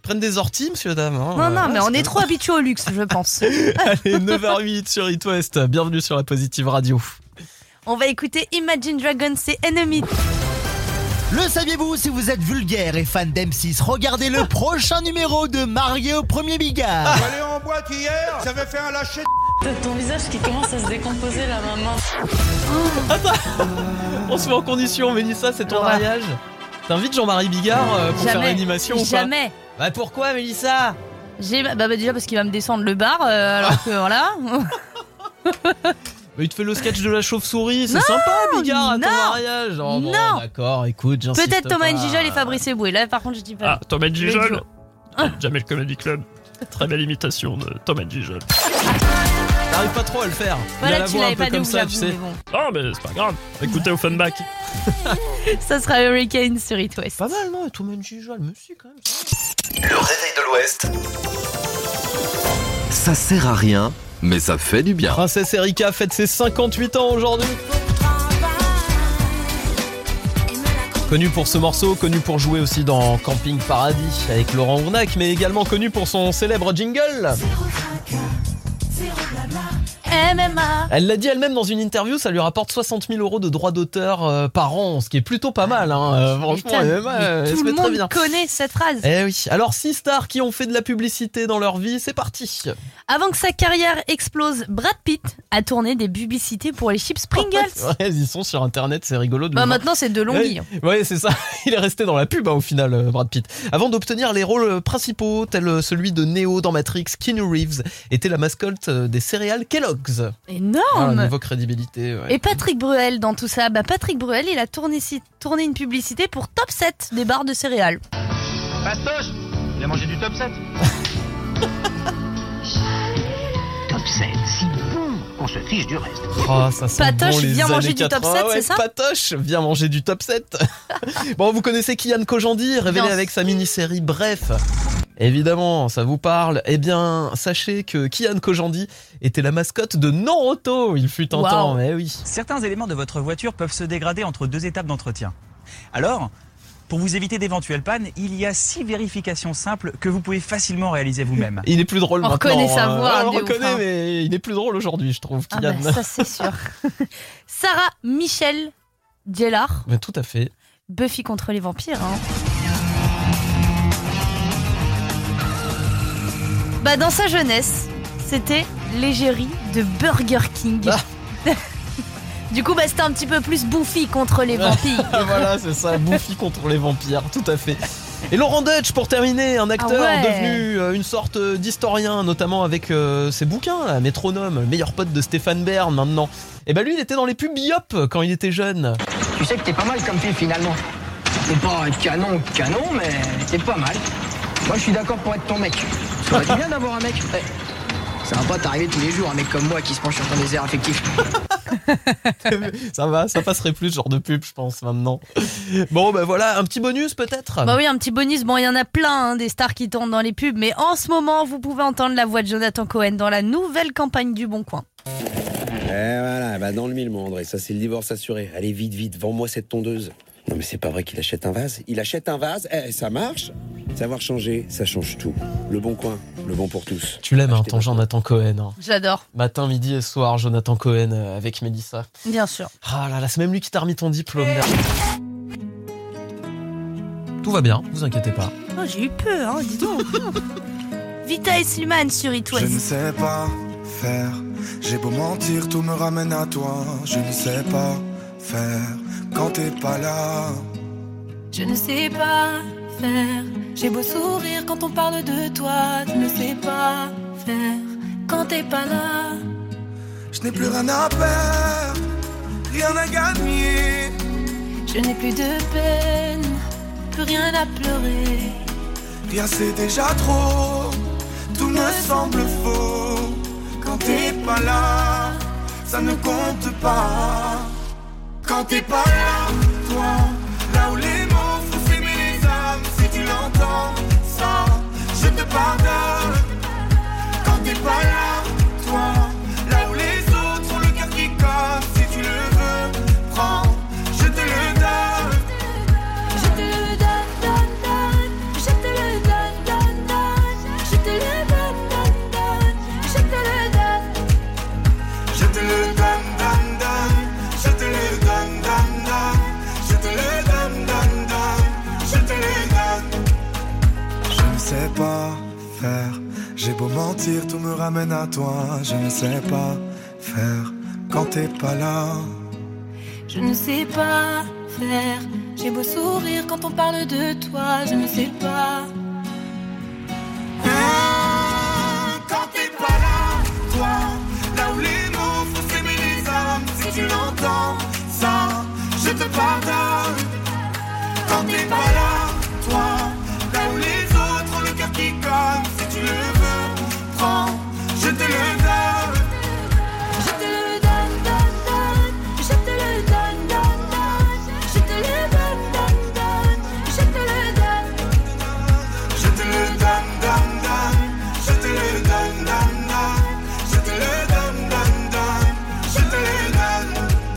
Prennent des orties, monsieur, dame. Non, mais on est trop habitués au luxe, je pense. Allez, 9h08 sur It West. Bienvenue sur la Positive Radio. On va écouter Imagine Dragons, c'est Enemy. Le saviez-vous, si vous êtes vulgaire et fan d'M6, regardez le prochain numéro de Marié au premier bigard. J'allais en boîte hier, ça avait fait un lâcher. T'as ton visage qui commence à se décomposer là, maman. Attends, on se met en condition, Mélissa, c'est ton mariage. T'invites Jean-Marie Bigard pour faire l'animation ou pas? Jamais. Bah pourquoi, Mélissa? Bah déjà parce qu'il va me descendre le bar, alors que voilà. Il te fait le sketch de la chauve-souris, c'est sympa, Bigard, à ton mariage. Oh, bon, non. D'accord, écoute, j'insiste Peut-être Thomas pas. N'Gijol et Fabrice Eboué. Là, par contre, je dis pas. Ah, Thomas N'Gijol. Jamel Comedy Club. Très belle imitation de Thomas N'Gijol. T'arrives pas trop à le faire. Voilà, il a la tu voix un l'avais peu pas comme dit, ça, tu sais. bon. Oh, mais c'est pas grave. Écoutez Offenbach. Ça sera Hurricane sur It West. Pas mal, non? Thomas N'Gijol, mais si, quand même. Le réveil de l'Ouest. Ça sert à rien, mais ça fait du bien. Princesse Erika fête ses 58 ans aujourd'hui. Connu pour ce morceau, connu pour jouer aussi dans Camping Paradis avec Laurent Ournac, mais également connu pour son célèbre jingle. MMA. Elle l'a dit elle-même dans une interview, ça lui rapporte 60 000 € de droits d'auteur par an, ce qui est plutôt pas mal, hein. Franchement, elle tout se le met très monde bien. connaît cette phrase. Eh oui, alors 6 stars qui ont fait de la publicité dans leur vie, c'est parti. Avant que sa carrière explose, Brad Pitt a tourné des publicités pour les chips Pringles. Ouais, ils sont sur internet, c'est rigolo de le voir. Maintenant c'est de Longhi. Ouais, c'est ça. Il est resté dans la pub au final, Brad Pitt. Avant d'obtenir les rôles principaux, tels celui de Neo dans Matrix, Keanu Reeves était la mascotte des céréales Kellogg's. Énorme. Niveau crédibilité. Ouais. Et Patrick Bruel dans tout ça, Patrick Bruel il a tourné une publicité pour Top 7 des barres de céréales. Pastoche, il a mangé du Top 7. Top 7, si bon qu'on se fiche du reste. Oh, ça sent Patoche bon, les vient années manger du 80. Top 7, ouais, c'est ça? Patoche vient manger du Top 7. Bon, vous connaissez Kian Kojandi, révélé Bien avec sa mini-série Bref. Évidemment, ça vous parle. Eh bien, sachez que Kian Kojandi était la mascotte de Naruto. Il fut un temps, mais oui. Certains éléments de votre voiture peuvent se dégrader entre 2 étapes d'entretien. Alors, pour vous éviter d'éventuelles pannes, il y a 6 vérifications simples que vous pouvez facilement réaliser vous-même. Il est plus drôle On maintenant. reconnaît sa voix, on de reconnaît, ouf, hein. mais il est plus drôle aujourd'hui, je trouve, Ah Kian. ça c'est sûr. Sarah Michelle Gellar, Mais tout à fait. Buffy contre les vampires. Hein. Dans sa jeunesse, c'était l'égérie de Burger King. Du coup, c'était un petit peu plus Buffy contre les vampires. Voilà, c'est ça, Buffy contre les vampires, tout à fait. Et Laurent Deutsch, pour terminer, un acteur devenu une sorte d'historien, notamment avec ses bouquins, là, Métronome, le meilleur pote de Stéphane Bern maintenant. Et lui, il était dans les pubs Biop quand il était jeune. Tu sais que t'es pas mal comme fille finalement. T'es pas canon, mais t'es pas mal. Moi je suis d'accord pour être ton mec. Ça aurait été bien d'avoir un mec. Ça va pas t'arriver tous les jours, un mec comme moi qui se penche sur ton désert affectif. Ça va, ça passerait plus ce genre de pub, je pense, maintenant. Bon, voilà, un petit bonus peut-être. Oui, un petit bonus. Bon, il y en a plein, des stars qui tournent dans les pubs, mais en ce moment, vous pouvez entendre la voix de Jonathan Cohen dans la nouvelle campagne du Bon Coin. Et voilà, dans le mille, mon André, ça c'est le divorce assuré. Allez, vite, vends-moi cette tondeuse. Non mais c'est pas vrai qu'il achète un vase. Il achète un vase, ça marche. Savoir changer, ça change tout. Le Bon Coin, le bon pour tous. Tu l'aimes, ton Jonathan Cohen. Hein. J'adore. Matin, midi et soir, Jonathan Cohen avec Mélissa. Bien sûr. Ah là là, c'est même lui qui t'a remis ton diplôme. Tout va bien, vous inquiétez pas. Oh, j'ai eu peur, hein, dis donc. Vita et Slimane sur It West. Je ne sais pas faire. J'ai beau mentir, tout me ramène à toi. Je ne sais pas faire quand t'es pas là. Je ne sais pas faire. J'ai beau sourire quand on parle de toi. Je ne sais pas faire quand t'es pas là. Je n'ai plus rien à perdre, rien à gagner. Je n'ai plus de peine, plus rien à pleurer. Rien c'est déjà trop, tout me semble faux. Quand t'es pas là, ça ne compte pas. Quand t'es pas là, toi, là où les mots font s'aimer les âmes. Si tu l'entends, ça, je te pardonne. Quand t'es pas là, toi, là où les autres ont le cœur qui colle. Si tu le veux, prends, je te le donne. Je te le donne, donne, donne. Je te le donne, donne, faire. J'ai beau mentir, tout me ramène à toi. Je ne sais pas faire quand t'es pas là. Je ne sais pas faire. J'ai beau sourire quand on parle de toi. Je ne sais pas. Quand t'es pas là, toi, là où les mots font s'aimer les hommes. Si tu l'entends, ça, je te pardonne. Quand t'es pas là, toi, là où les autres ont le cœur qui cogne. Si tu le veux, prends, je te le donne. Je te le donne, donne, donne. Je te le donne, donne, donne. Je te le donne, donne, donne. Je te le donne. Je te le donne, donne, donne. Je te le donne, donne, donne. Je te le donne, donne, donne. Je te le donne.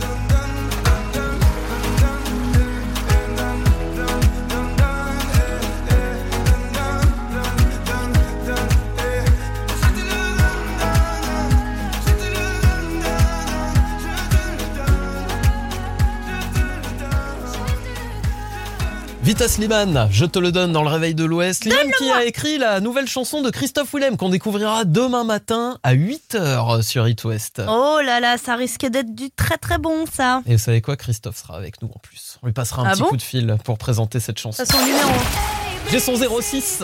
Vita Slimane, je te le donne dans le réveil de l'Ouest. Slimane qui a écrit la nouvelle chanson de Christophe Willem qu'on découvrira demain matin à 8h sur It West. Oh là là, ça risque d'être du très très bon ça. Et vous savez quoi, Christophe sera avec nous en plus. On lui passera un petit coup de fil pour présenter cette chanson. Ça son numéro. J'ai son 06.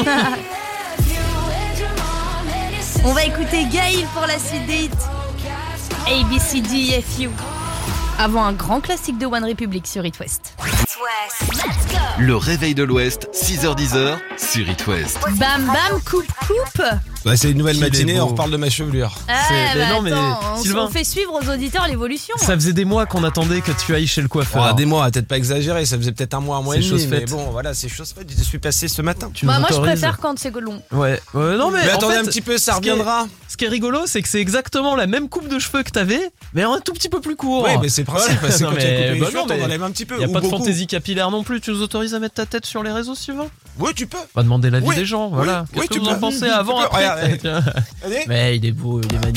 On va écouter Gaïl pour la suite des hits. ABCDFU. Avant un grand classique de One Republic sur It West. Le réveil de l'Ouest, 6h-10h sur It West. Bam bam coupe. Bah, c'est une nouvelle matinée, on reparle de ma chevelure. Sylvain, on fait suivre aux auditeurs l'évolution. Ça faisait des mois qu'on attendait que tu ailles chez le coiffeur. Des mois, peut-être pas exagéré, ça faisait peut-être un mois et demi. Mais fait. bon, voilà, c'est chose faite. Je suis passé ce matin. Moi je préfère quand c'est long. Ouais. Non mais attendez en fait, un petit peu, ça reviendra. Ce qui est rigolo, c'est que c'est exactement la même coupe de cheveux que t'avais, mais un tout petit peu plus court. Ouais, mais c'est le principe. C'est quand tu as coupé les cheveux, t'en enlèves un petit peu. Y a pas de fantaisie capillaire non plus. Tu nous autorises à mettre ta tête sur les réseaux, Sylvain? Oui, tu peux. On va demander l'avis des gens. Voilà. Oui, Qu'est-ce que vous en pensez avant, après? Mais il est beau, il est magnifique.